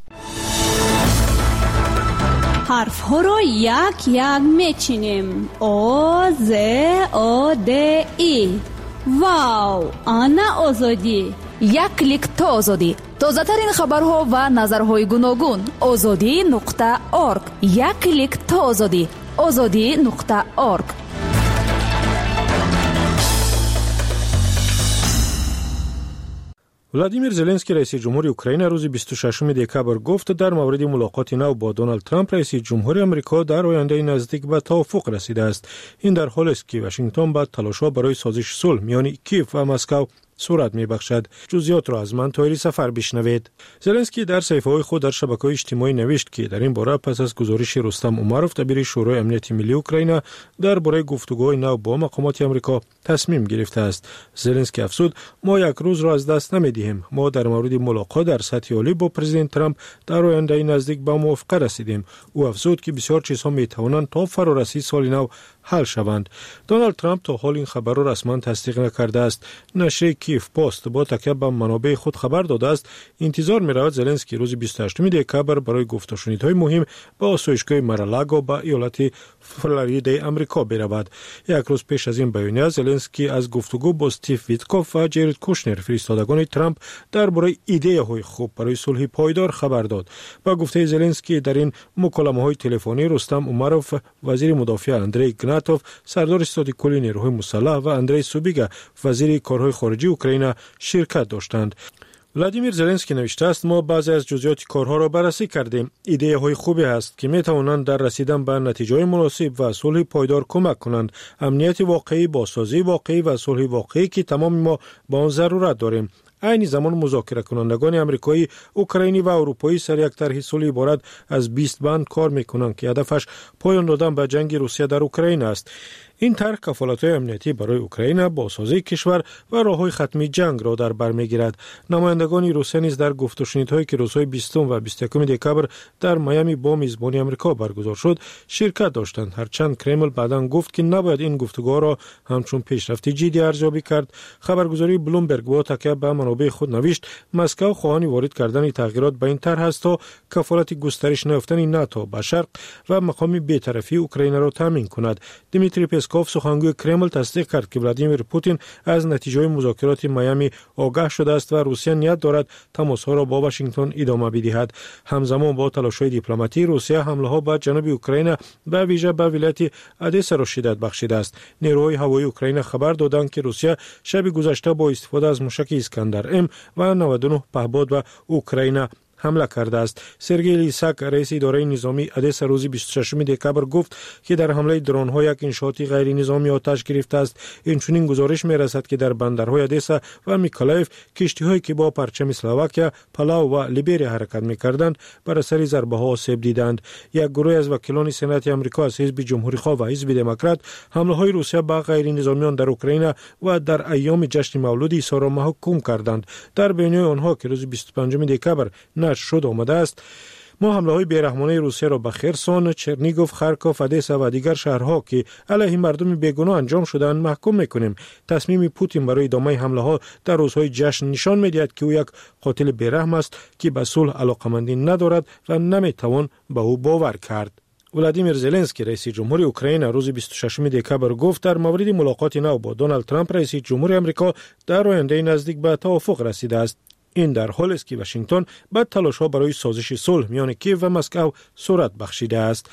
حرف ها را یک یک میچینیم. او ز او د ای. واو، آنا آزادی. یک کلیک تا آزادی. تازه ترین خبرها و نظرهای گوناگون. آزادی نقطه اورگ. یک کلیک تا آزادی. آزادی نقطه اورگ. ولادیمیر زلنسکی رئیس جمهور اوکراین روز بیست و ششم دکبر گفت در مورد ملاقات نو با دونالد ترامپ رئیس جمهور آمریکا در آینده نزدیک به توافق رسیده است. این در حالی است که واشنگتن با تلاش‌ها برای سازش صلح میان کیف و مسکو صورت می‌بخشد. جزئیات را از من طوری سفر بشنوید. زلنسکی در صفحه‌های خود در شبکه‌های اجتماعی نوشت که در این باره پس از گزارش رستم امروف دبیر شورای امنیت ملی اوکراین درباره گفتگوهای نو با مقامات آمریکا تصمیم گرفته است. زلنسکی افزود: ما یک روز را از دست نمی‌دهیم. ما در مورد ملاقات در سطح عالی با پرزیدنت ترامپ در آینده نزدیک به موافقه رسیدیم. او افزود که بسیار چیزها می‌توانند تا فرارسی سال نو حل شوند. دونالد ترامپ تا حال این خبر را رسما تصدیق نکرده است. نشریه کیف پست با تکیه به منابع خود خبر داده است انتظار می‌رود زلنسکی روز بیست و هشتم دکبر برای گفت و شنیدهای مهم به آسایشگاه مارالاگو با ایالت فلوریدا آمریکا برود. یک روز پیش از این بیانیه زلنسکی از گفتگو با استیو ویتکوف و جرید کوشنر فرستادگان ترامپ درباره ایده‌های خوب برای صلح پایدار خبر داد. با گفته زلنسکی در این مکالمه‌های تلفنی رستم امروف، وزیر مدافع اندری گناتوف، سردار استاد کلی نیروهای مسلح و اندری سوبیگا، وزیر کارهای خارجی اوکراین شرکت داشتند. ولادیمیر زلنسکی نوشته است: ما بعضی از جزئیات کارها را بررسی کردیم. ایده های خوبی است که می توانند در رسیدن به نتیجه مناسب و صلح پایدار کمک کنند. امنیت واقعی، بازسازی واقعی و صلح واقعی که تمام ما با آن ضرورت داریم. این زمان مذاکره کنندگان آمریکایی، اوکراینی و اروپایی سر یک طرح صلح عبارت از بیست بند کار میکنند که هدفش پایان دادن به جنگ روسیه در اوکراین است. این طرح کفالت‌های امنیتی برای اوکراین، بازسازی کشور و راه‌های ختمی جنگ را در بر می‌گیرد. نمایندگان روسیه نیز در گفت و شنیدهایی که روزهای بیستم و بیست و یکم دکبر در میامی با میزبانی آمریکا برگزار شد شرکت داشتند. هرچند کرمل بعداً گفت که نباید این گفتگوها را همچون پیشرفت جدی ارزیابی کرد. خبرگزاری بلومبرگ با تکیه به منابع خود نوشت: مسکو خواهان وارد کردن تغییرات به این طرح است تا کفالت گسترش نیافتن ناتو به شرق و مقام بی‌طرفی اوکراین را تامین کند. دیمیتری پسکوف پسکوف سخنگوی کرمل تصدیق کرد که ولادیمیر پوتین از نتیجه مذاکرات میامی آگاه شده است و روسیه نیت دارد تماس‌ها را با واشنگتن ادامه بدهد. همزمان با تلاش‌های دیپلماتی روسیه حمله‌ها به جنوب اوکراین به ویژه به ولایت ادسا را شدت بخشیده است. نیروهای هوایی اوکراین خبر دادند که روسیه شب گذشته با استفاده از موشک اسکندر ام و نود و نه پهپاد به اوکراین حمله کرده است. سرگئی لیساک رئیس اداره نظامی ادسا روز بیست و ششم دکبر گفت که در حمله درون‌ها یک انشاءات غیر نظامی آتش گرفته است. اینچنین گزارش می‌رسد که در بندرهای ادسا و میکولایف کشتی‌هایی که با پرچم اسلواکیا، پالاو و لیبریا حرکت می‌کردند بر اثر ضربه‌ها آسیب دیدند. یک گروه از وکیلان سنات آمریکا از حزب جمهوری‌خواه و حزب دموکرات حمله‌های روسیه به غیر نظامیان در اوکراین و در ایام جشن مولود عیسی را محکوم کردند. در بیانیه آنها که روز بیست و پنجم دکبر شد آمده است: ما حمله های بیرحمانه روسیه را به خرسون، چرنیگوف، خارکوف، ادسا و دیگر شهرها که علیه مردم بیگناه انجام شدند محکوم میکنیم. تصمیم پوتین برای ادامه حمله ها در روزهای جشن نشان میدهد که او یک قاتل بیرحم است که به صلح علاقمندی ندارد و نمیتوان به او باور کرد. ولادیمیر زلنسکی رئیس جمهوری اوکراین روز بیست و ششم دکبر گفت در مورد ملاقات نو با دونالد ترامپ رئیس جمهوری آمریکا در آینده نزدیک به توافق رسیده است. این در حالی است که واشنگتن به تلاش‌ها برای سازش صلح میان کیو و مسکو صورت بخشیده است.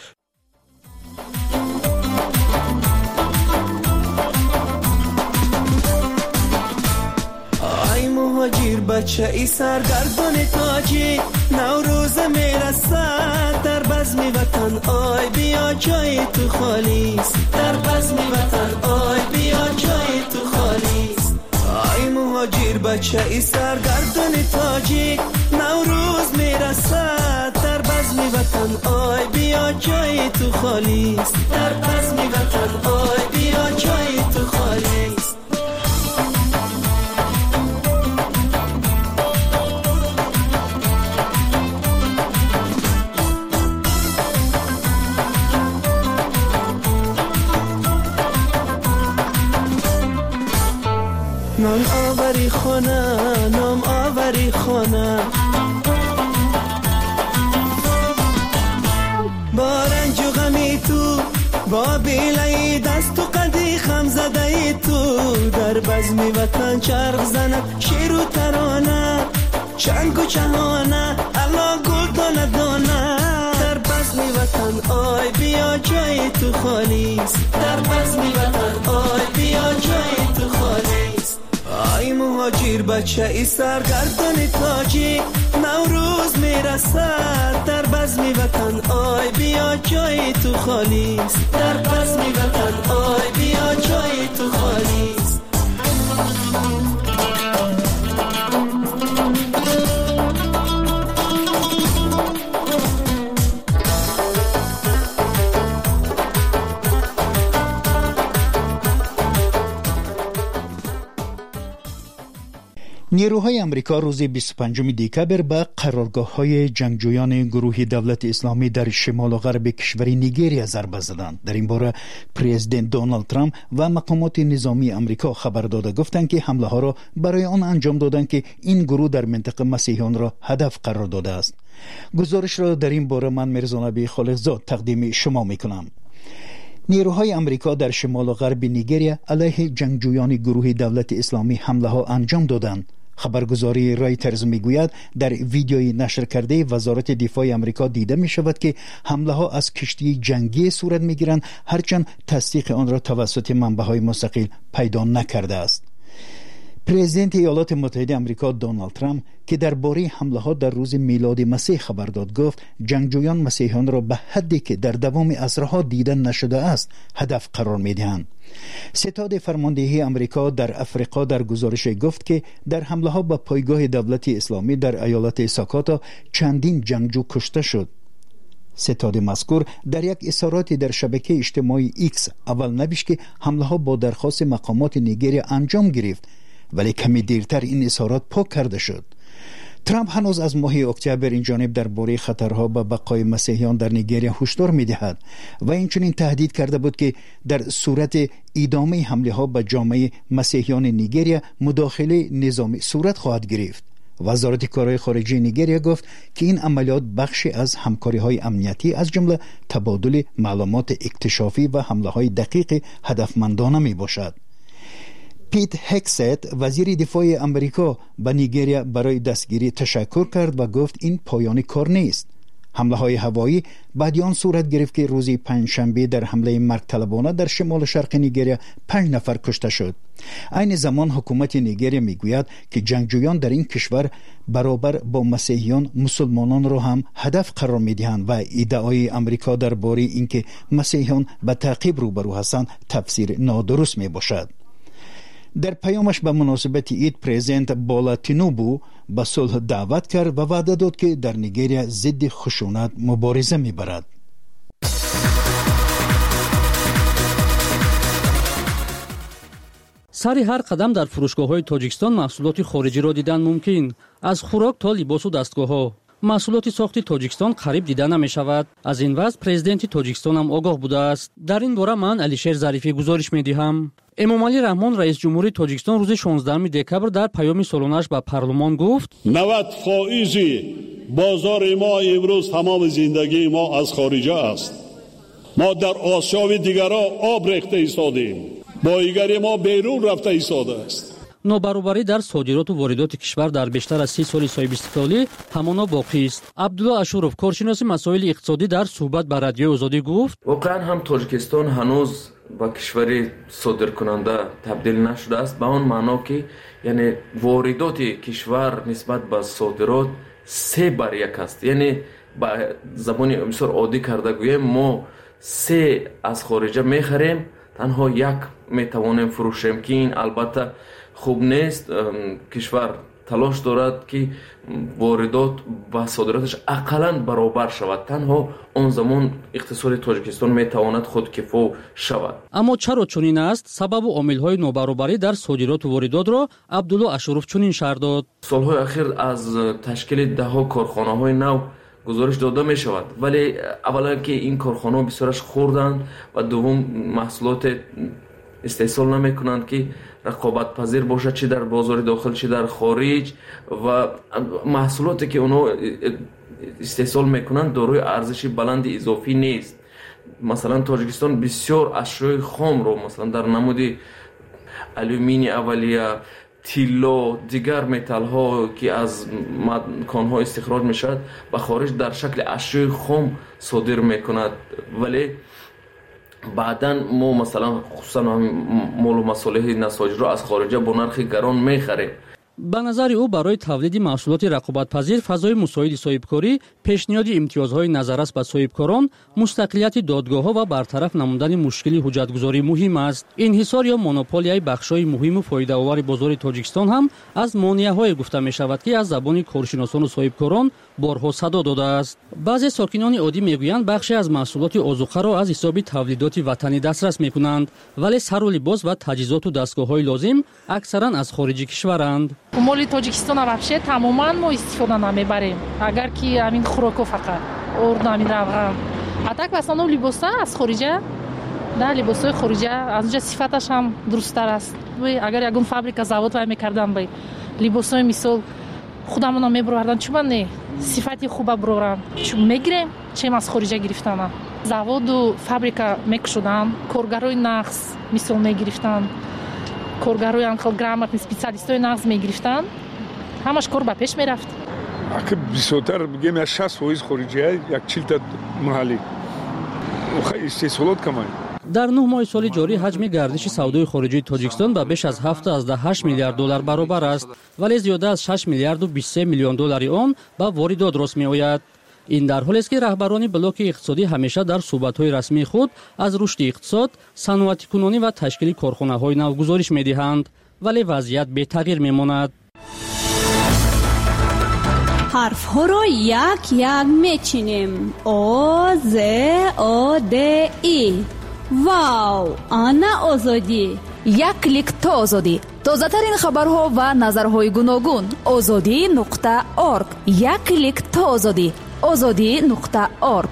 ای مهاجر بچه ای سرگردان تاجی، نوروز میرسد در بزم وطن، آی بیا جای تو خالیست، در بزم وطن آی بیا جای تو خالیست. ای مهاجر بچه ای سرگردان تاجی، نوروز میرسد در بزم وطن، آی بیا جای تو خالیست، در بزم وطن آی بیا جای تو خالیست. نام آوری خانه، نام آوری خانه، با رنج و غمی تو، با بیلای دست و قدی خم زده تو، در بزم وطن چرخ زند شیر و ترانه، چنگ و چهانه الا گل دانه دانه، در بزم وطن آی بیا جای تو خالیست، در بزم وطن آی بیا جای تو خالیست. ای مهاجر بچه ای سرگردان تاجی، نوروز میرسد در بزم وطن، آی بیا جای تو خالیست، در بزم وطن آی بیا جای تو خالیست. نیروهای امریکا روز بیست و پنجم دکبر به قرارگاه‌های جنگجویان گروه دولت اسلامی در شمال و غرب کشور نیجریه ضربه زدند. در این باره پرزیدنت دونالد ترامپ و مقامات نظامی امریکا خبر داده گفتند که حمله ها را برای آن انجام دادند که این گروه در منطقه مسیحیان را هدف قرار داده است. گزارش را در این باره من میرزا خالقزاد تقدیم شما میکنم. نیروهای امریکا در شمال و غرب نیجریه علیه جنگجویان گروه دولت اسلامی حمله ها انجام دادند. خبرگزاری رایترز میگوید در ویدیوی نشر کرده وزارت دفاع امریکا دیده می شود که حمله ها از کشتی جنگی صورت می گیرند، هرچند تصدیق آن را توسط منبع‌های مستقل پیدا نکرده است. پرزیدنت ایالات متحده آمریکا دونالد ترامپ که درباره حمله ها در روز میلاد مسیح خبر داد گفت جنگجویان مسیحیان را به حدی که در دوام عصرها دیده نشده است هدف قرار می دهند. ستاد فرماندهی امریکا در افریقا در گزارش گفت که در حمله ها به پایگاه دولت اسلامی در ایالت ساکاتا چندین جنگجو کشته شد. ستاد مذکور در یک اظهاراتی در شبکه اجتماعی ایکس اول نوشت که حمله ها با درخواست مقامات نیجریه انجام گرفت، ولی کمی دیرتر این اظهارات پاک کرده شد. ترامپ هنوز از ماه اکتبر این جانب درباره خطرها به بقای مسیحیان در نیجریه هشدار می‌دهد و اینچنین تهدید کرده بود که در صورت ادامه حمله ها به جامعه مسیحیان نیجریه مداخله نظامی صورت خواهد گرفت. وزارت کارهای خارجه نیگریا گفت که این عملیات بخشی از همکاری‌های امنیتی از جمله تبادل معلومات اکتشافی و حمله‌های دقیق هدفمندانه میباشد. پیت هکست وزیر دفاع امریکا به نیگریا برای دستگیری تشکر کرد و گفت این پایان کار نیست. حمله های هوایی بعد آن صورت گرفت که روز پنجشنبه در حمله مرگ طلبانه در شمال شرق نیگریا پنج نفر کشته شد. عین زمان حکومت نیگریا میگوید که جنگجویان در این کشور برابر با مسیحیان مسلمانان را هم هدف قرار میدهند و ادعای امریکا درباره اینکه مسیحیان به تعقیب روبرو هستند تفسیر نادرست می باشد. در پیامش به مناسبت عید پرزیدنت بولا تینوبو به صلح دعوت کرد و وعده داد که در نیگریا ضد خشونت مبارزه میبرد. سر هر قدم در فروشگاه‌های تاجیکستان محصولات خارجی را دیدن ممکن، از خوراک تا لباس و دستگاه‌ها. محصولات ساخت تاجیکستان قریب دیده نمی شود. از این وضع پرزیدنت تاجیکستان هم آگاه بوده است. در این باره من علیشیر ظریفی گزارش می دهم. امامعلی رحمان رئیس جمهوری تاجیکستان روز شانزدهم دکبر در پیام سالانه‌اش به پارلمان گفت: نود فائز بازار ما امروز تمام زندگی ما از خارجه است. ما در آسیا و دیگرها آب ریخته ایستادیم. بایگری ما بیرون رفته ایستاده است. نابرابری در صادرات و واردات کشور در بیشتر از سی سال صاحب استقلالی همانا باقی است. عبدالله اشورов کارشناس مسائل اقتصادی در صحبت با رادیو آزادی گفت: واقعا هم تاجیکستان هنوز با کشوری صادرکننده تبدیل نشده است، به اون معنا که یعنی واردات کشور نسبت به صادرات سه بر یک است. یعنی با زبان بسیار عادی کرده گویم ما سه از خارجه میخریم، تنها یک میتوانیم فروشیم که این البته خوب نیست. کشور تلاش دارد که واردات و صادراتش اقلا برابر شود، تنها اون زمان اقتصاد تاجیکستان میتواند خودکفا شود. اما چرا چنین است؟ سبب و عامل‌های نابرابری در صادرات و واردات را عبدالله اشورов چنین شرح داد: سالهای اخیر از تشکیل ده ها کارخانه‌های نو گزارش داده می شود، ولی اولا که این کارخانه بسیارش خوردند و دوم محصولات استحصال نمی کنند که رقابت پذیر باشد، چه در بازار داخل چه در خارج، و محصولاتی که اونا استحصال می کنند دارای ارزش بلند اضافی نیست. مثلا تاجیکستان بسیار اشیاء خام رو مثلا در نمود آلومینی اولیه، تیلا، دیگر متال ها که از کان ها استخراج می شود به خارج در شکل اشیاء خام صادر می کند، ولی بعداً ما مثلا خصوصا مال و مصالح نساجی را از خارجه با نرخ گران می خریم. به نظر او برای تولید محصولات رقابت‌پذیر فضای مساعد صاحبکاری، پیشنهاد امتیازهای نظر است به صاحبکاران، مستقلیت دادگاه‌ها و برطرف نمودن مشکل حجتگذاری مهم است. انحصار یا مونوپولیای بخش‌های مهم و فایده‌آور بازار تاجیکستان هم از مانع‌های گفته می‌شود که از زبان کارشناسان و صاحبکاران بارها صدا داده است. بعضی ساکنان عادی میگویند بخشی از محصولات آذوقه را از حساب تولیدات وطنی دسترس می‌کنند، ولی سر و لباس و تجهیزات و دستگاه‌های لازم اکثراً از خارج کشورند. моли тоҷикистона вообще тамоман мо истифода намебарем, агар ки амин хӯроко фақат орду амин равған. А так в основном либоса аз хориҷа, да, либосои хориҷа аз онҷа сифаташ ҳам дурусттар аст. Агар ягон фабрика завод вай мекардам бай либосои мисол худамона мебурвардам, чума не сифати хуба бурорам, чум мегирем, чем аз хориҷа гирифтанам. Заводу фабрика мекушодам, коргарои нағз мисол мегирифтам, коргарои анхел грамотни специалистои нағз мегирифтан, ҳамаш кор ба пеш мерафт. ака бисёртар бигем я шаст фоиз хориҷия, як чилта маҳаллӣ истеҳсолот камай. در نه ماه سال جاری حجم گردش سودای خارجی تاجیکستان به بیش از هفتصد و هشت میلیارد دلار برابر است، ولی زیاده از شش میلیارد و بیست و سه میلیون دلار آن به واردات راست میآید. این در حالی است که رهبران بلوک اقتصادی همیشه در صحبت‌های رسمی خود از رشد اقتصاد، صنعتی‌کنونی و تشکیل کارخانه‌های نو گزارش می‌دهند، ولی وضعیت بی‌تغییر می‌ماند. حرف‌ها را یک یک می‌چینیم. آ ز آ د ای. واو، آنا آزادی. یک کلیک تا آزادی. تازه‌ترین خبرها و نظرهای گوناگون. آزادی نقطه اورگ. یک کلیک تا آزادی. آزادی نقطه اورگ.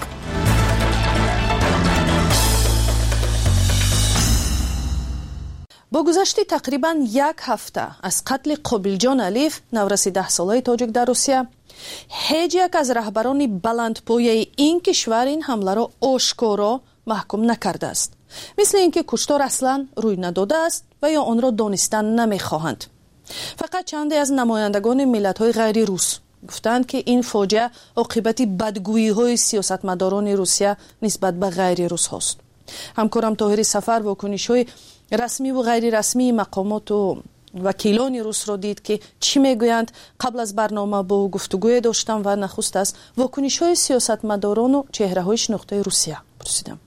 با گذشت تقریبا یک هفته از قتل قابلجان الیف نورسی ده ساله تاجیک در روسیه، هیچ یک از رهبران بلندپایه این کشور این حمله را آشکارا محکوم نکرده است، مثل اینکه کشتار اصلا روی نداده است و یا آن را دانستن نمیخواهند. فقط چندی از نمایندگان ملت‌های غیر روس گفتند که این فاجعه عاقبت بدگویی‌های سیاستمداران روسیه نسبت به غیر روس هاست. همکارم طاهر سفر واکنش‌های رسمی و غیر رسمی مقامات و وکیلان روس را دید که چی میگویند. قبل از برنامه با گفتگوی داشتم و نخست از واکنش‌های سیاستمداران و چهره‌های شناخته روسیه پرسیدم.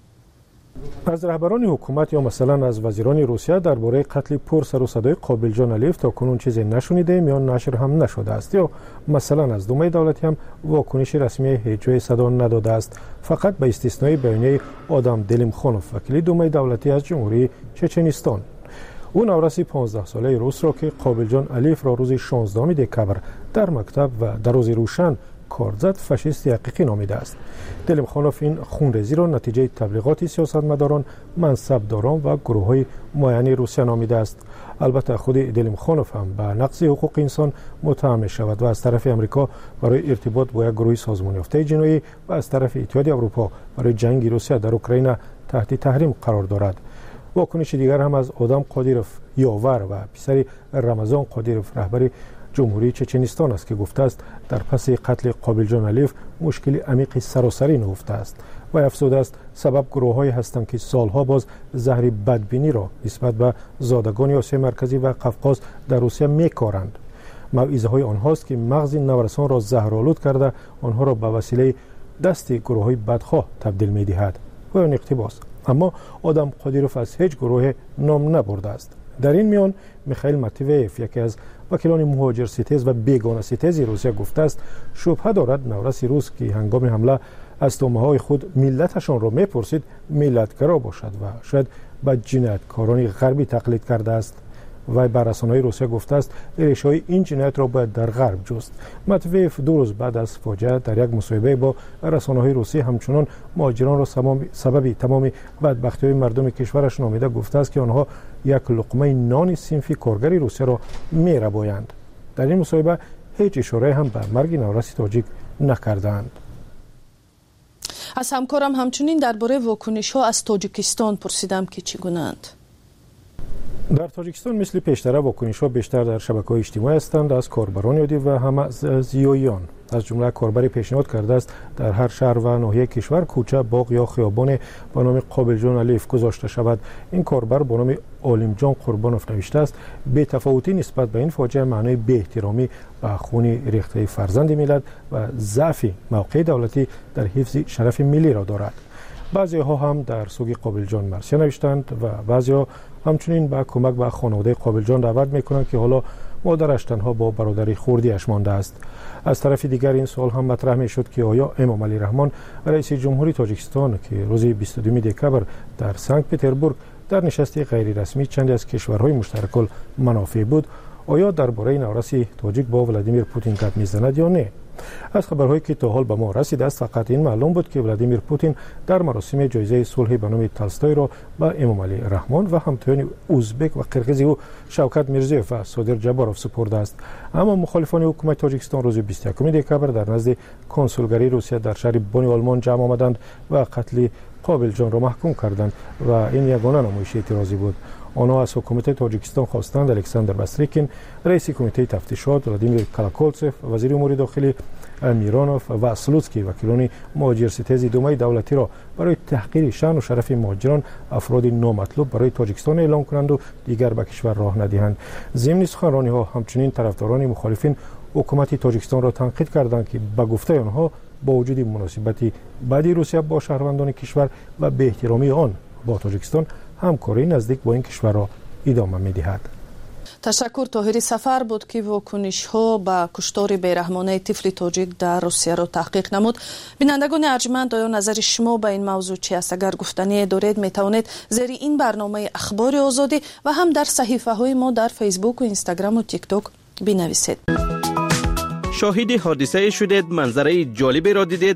از رهبران حکومت یا مثلا از وزیران روسیه درباره قتل پر سر و صدای قابلجان الیف تا کنون چیزی نشنیده یا نشر هم نشده است، یا مثلا از دومه دولتی هم واکنش رسمی هیچ جای صدا نداده است، فقط به استثنای بیانیه آدم دلیمخانوف وکیل دومه دولتی از جمهوری چچنیستان. او نورسی پانزده ساله روس را که قابلجان الیف را روز شانزدهم دکبر در مکتب و در روز روشن کار زد فاشیست حقیقی نامیده است. دلیمخانوف این خونریزی را نتیجه تبلیغات سیاستمداران، منصبداران و گروه‌های معین روسیه نامیده است. البته خود دلیمخانوف هم به نقض حقوق انسان متهم شود و از طرف امریکا برای ارتباط با یک گروه سازمان یافته جنایی و از طرف اتحادیه اروپا برای جنگ روسیه در اوکراین تحت تحریم قرار دارد. واکنش دیگر هم از آدم قادیروف یاور و پسر رمضان قادیروف رهبر جمهوری چچنیستان است که گفته است در پس قتل قابلجان الیف مشکل عمیق سراسری نهفته است و افزوده است سبب گروه‌هایی هستند که سالها باز زهر بدبینی را نسبت به زادگان آسیا مرکزی و قفقاز در روسیه می‌کارند. موعظه های آنهاست که مغز نورسان را زهرآلود کرده آنها را به وسیله دست گروه‌های بدخواه تبدیل می‌دهد و این اقتباس. اما آدم قادیروف از هیچ گروه نام نبرده است. در این میان میخائیل ماتویف یکی از وکیلان مهاجر ستیز و بیگانه ستیز روسیه گفته است شبهه دارد نورس روس که هنگام حمله از تومه‌های خود ملتشان را میپرسید ملتگرا باشد و شاید به جنایتکاران غربی تقلید کرده است. و بر رسانه‌های روسیه گفته است ریشه‌های این جنایت را باید در غرب جست. ماتویف دو روز بعد از فاجعه در یک مصاحبه با رسانه‌های روسی همچنان مهاجران را سبب تمام بدبختی‌های مردم کشورش نامیده گفته است که آنها یک لقمه نان صنفی کارگری روسیه را می‌ربایند. در این مصاحبه هیچ اشاره هم به مرگ نورس تاجیک نکردند. از همکارم همچنین درباره واکنش‌ها از تاجیکستان پرسیدم که چگونه‌اند. در تاجیکستان مثل پیشتر واکنش‌ها بیشتر در شبکه‌های اجتماعی هستند از کاربران عادی و هم از زیاییان. از جمله کاربری پیشنهاد کرده است در هر شهر و ناحیه کشور کوچه، باغ یا خیابان به نام قابلجان الیف گذاشته شود. این کاربر با نام عالمجان قربانوف نوشته است بی تفاوتی نسبت به این فاجعه معنای بی احترامی به خون ریخته فرزند ملت و ضعف موقع دولتی در حفظ شرف ملی را دارد. بعضی ها هم در سوگ قابلجان مرثیه نوشتند و بعضی ها همچنین به کمک به خانواده قابلجان دعوت میکنند که حالا مادرش تنها با برادری خوردیش مانده است. از طرف دیگر این سوال هم مطرح میشد که آیا امام علی رحمان رئیس جمهوری تاجیکستان که روز بیست و دوم دکبر در سنت پتربورگ در نشست غیر رسمی چندی از کشورهای مشترک المنافع بود، آیا درباره نورس تاجیک با ولادیمیر پوتین گپ میزند یا نه؟ از خبرهایی که تا حال به ما رسیده است فقط این معلوم بود که ولادیمیر پوتین در مراسم جایزه صلح به نام تالستوی را به امام علی رحمان و همتایان ازبک و قرقیز او شوکت میرزیوف و صادر جباروف سپرده است. اما مخالفان حکومت تاجیکستان روز بیست و یکم دکبر در نزد کنسولگری روسیه در شهر بونی آلمان جمع آمدند و قتل قابلجان را محکوم کردند و این یگانه نمایش اعتراضی بود. آنها از حکومت تاجیکستان خواستند الکساندر بستریکین، رئیس کمیته تفتیشات، ولادیمیر کالاکولتسف، وزیر امور داخلی میرانوف و سلوتسکی وکیلان مهاجر ستیز دومه دولتی را برای تحقیر شأن و شرف مهاجران افراد نامطلوب برای تاجیکستان اعلام کنند و دیگر به کشور راه ندهند. ضمن سخنرانی ها همچنین طرفداران مخالفین حکومت تاجیکستان را تنقید کردند که به گفته آنها با وجود مناسبتی بعدی روسیه با شهروندان کشور و به احترامی آن با تاجیکستان همکاری نزدیک با این کشور را ادامه می‌دهد. تشکر. طاهر سفر بود که واکنش‌ها به کشتار بیرحمانه طفل تاجیک در روسیه را تحقیق نمود. بینندگان ارجمند، آیا نظر شما به این موضوع چی است؟ اگر گفتنی دارید میتوانید زیر این برنامه اخبار آزادی و هم در صحیفه‌های ما در فیسبوک و اینستاگرام و تیک تاک بنویسید. شاهد حادثه شدید، منظره جالبی را دیدید؟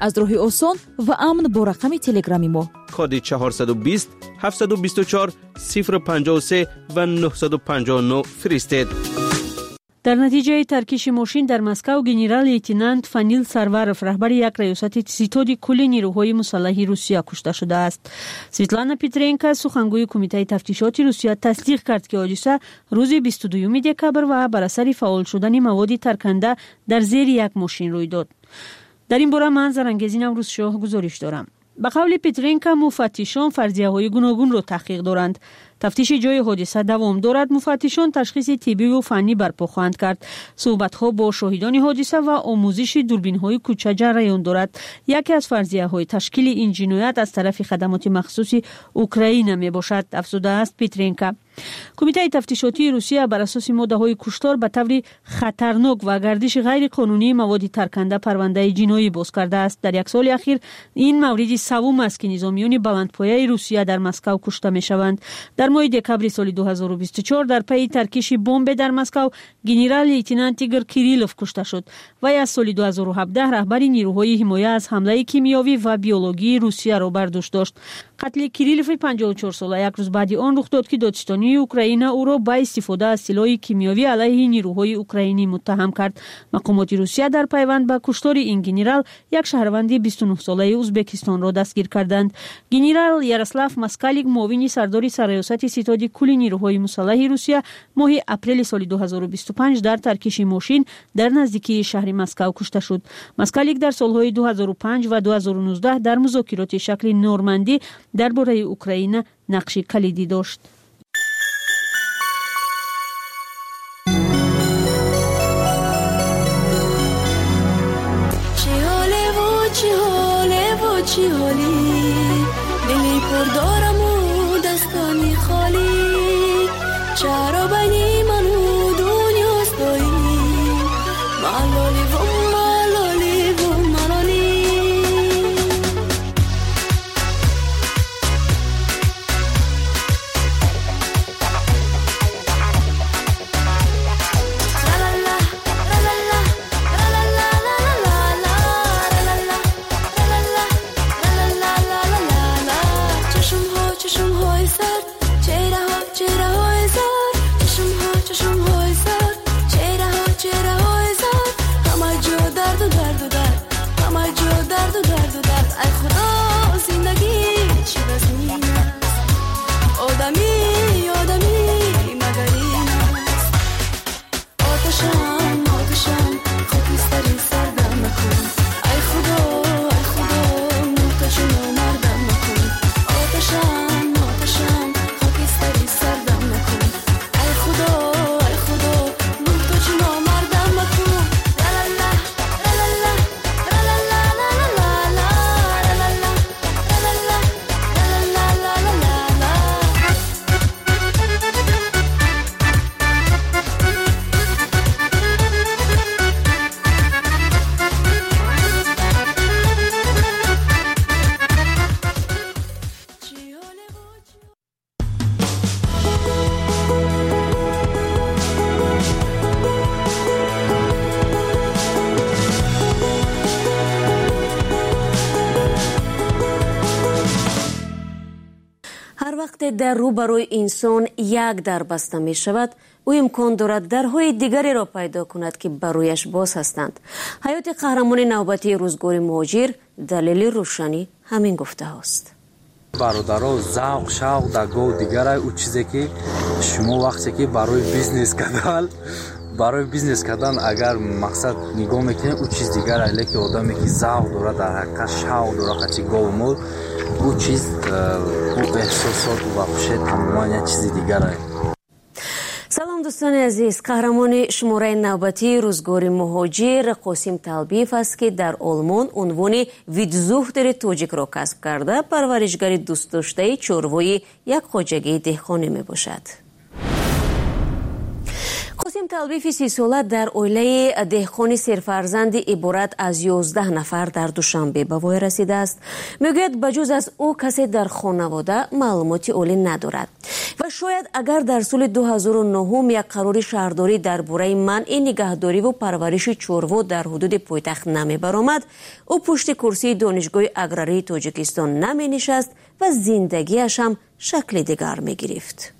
аз роҳи осон ва амн бо рақами телеграми мо کد چهارصد و بیست هفتصد و بیست و چهار صفر پنجاه و سه و نهصد و پنجاه و نه فرستید. در نتیجه ترکیش ماشین در مسکو گنرال لیتنانت فانیل سروارف رهبر یک ریاست ستاد کل نیروهای مسلح روسیه کشته شده است. سویتلانا پیترینکا سخنگوی کمیته تفتیشات روسیه تصدیق کرد که حادثه روز بیست و دوم دکبر و بر اثر فعال شدن مواد ترکنده در زیر یک ماشین روی داد. در این باره من زرنگزی نوروز شاه گزارش دارم. به قول پیترینکا مفتشان فرضیه‌های گوناگون را تحقیق دارند. تفتیش جای حادثه دوام دارد. مفتشان تشخیص طبی و فنی برپا خواهند کرد. صحبت‌ها با شاهدان حادثه و آموزش دوربین‌های کوچه جریان دارد. یکی از فرضیه‌های تشکیل این جنایت از طرف خدمات مخصوص اوکراین میباشد، افزوده است پیترینکا. کمیته تفتیشاتی روسیه بر اساس ماده‌های کشتار به طور خطرناک و گردش غیر قانونی مواد ترکنده پرونده جنایی باز کرده است. در یک سال اخیر این مورد سوم است که نظامیان بلندپایه روسیه در مسکو کشته می‌شوند. در ماه دکبر سال دو هزار و بیست و چهار در پی ترکیش بمب در مسکو گنرال لیتنانت ایگور کیریلوف کشته شد و از سال دو هزار و هفده رهبر نیروهای حمایت از حمله کیمیایی و بیولوژی روسیه را بر دوش داشت. قتل کیریلوف پنجاه و چهار ساله یک روز بعد آن رخ داد که دادستانی اوکراین او را با استفاده از سلاح کیمیایی علیه نیروهای اوکراینی متهم کرد. مقامات روسیه در پیوند به کشتار این گنرال یک شهروند بیست و نه ساله ازبکستان را دستگیر کردند. گنرال یاراسلاو ماسکالیک معاون سردار سرریاست ستاد کل نیروهای مسلح روسیه ماه اپریل سال دو هزار و بیست و پنج در ترکیش ماشین در نزدیکی شهر مسکو کشته شد. ماسکالیک در سالهای دو هزار و پنج و دو هزار و نوزده در مذاکرات شکل نورماندی درباره اوکراین نقش کلیدی داشت. چی حالی دلی پر دارم و دستانی خالی چرا بینی من و دنیاست دایی ملالی و ملالی و ملالی در روبروی انسان یک در بسته می شود او امکان دارد درهای دیگری را پیدا کند که برویش باز هستند. حیات قهرمان نوبتی روزگار مهاجر دلیل روشنی همین گفته هاست. برادرها ذوق شوق در گاه دیگر او چیزی که شما وقتی که برای بیزنس کردن برای بیزنس کردن اگر مقصد نگاه میکنید او چیز دیگر است، که آدمی که ذوق داره در حقیقت شوق داره خاطی گاه مور او چیز او احساسات و خوشی تماما یک چیز دیگر است. سلام دوستان عزیز، قهرمان شماره نوبتی روزگار مهاجر قاسم طلبیف است که در آلمان عنوان ویدزوختر توجیک را کسب کرده. پرورشگر دوست داشته چوروی یک خواجگی دهقانی می باشد. قاسم талбифи سی ساله در اویله دهقانی سرفرزند عبارت از یازده نفر در دوشنبه به وای رسیده است. میگوید بجز از او کسی در خانواده معلومات اولی ندارد و شاید اگر در سال دو هزار و نه یک قرار شهرداری درباره منع نگهداری و پرورش چروا در حدود پایتخت نمی برآمد، او پشت کرسی دانشگاه اگراری تاجیکستان نمی نشست و زندگیش هم شکل دیگر می گرفت.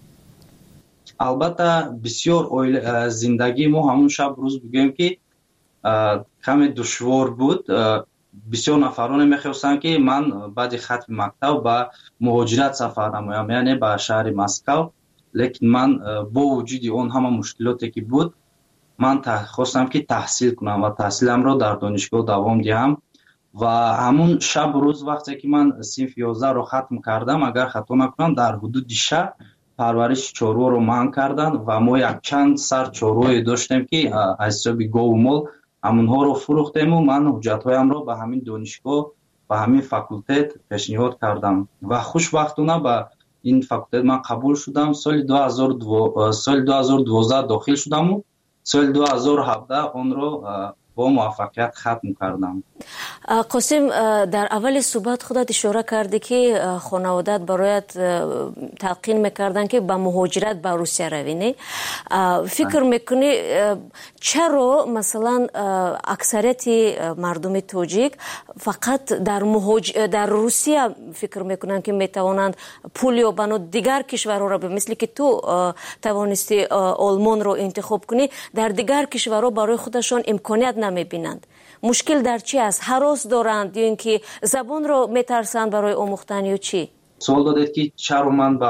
البته بسیار زندگی ما همون شب روز بگیم که کمی دشوار بود. بسیار نفران میخواستند که من بعد ختم مکتب به مهاجرت سفر نمایم، یعنی به شهر مسکو. لیکن من با وجود اون همه مشکلاتی که بود، من خواستم که تحصیل کنم و تحصیلم را در دانشگاه دوام دهم. و همون شب روز وقتی که من صنف یازده رو ختم کردم، اگر خطا نکنم در حدود شهر پرورش چاروا رو منع کردن و ما یک چند سر چاروا داشتیم که از حساب گاو و مال همونها رو فروختیم و من حجتهایم رو به همین دانشگاه و همین فاکولته پیشنهاد کردم و خوشبختانه به این فاکولته من قبول شدم. سال دو هزار و دو سال دو هزار و دوازده داخل شدم و سال دو هزار و هفده آن رو با موفقیت ختم کردم. قاسم، در اول صحبت خودت اشاره کردی که خانوادت برایت تلقین میکردن که به مهاجرت به روسیه روی، نه؟ فکر میکنی چرا مثلا اکثریت مردم تاجیک فقط در مهاج... در روسیه فکر میکنن که میتوانند پول یا بنا دیگر کشورها را، مثل که تو توانستی آلمان رو انتخاب کنی، در دیگر کشورها برای خودشان امکانیت نمیبینند؟ مشکل در چی است؟ هراس دارند یا اینکه زبان رو میترسند برای آموختن یا چی؟ سوال دادید که چرا من به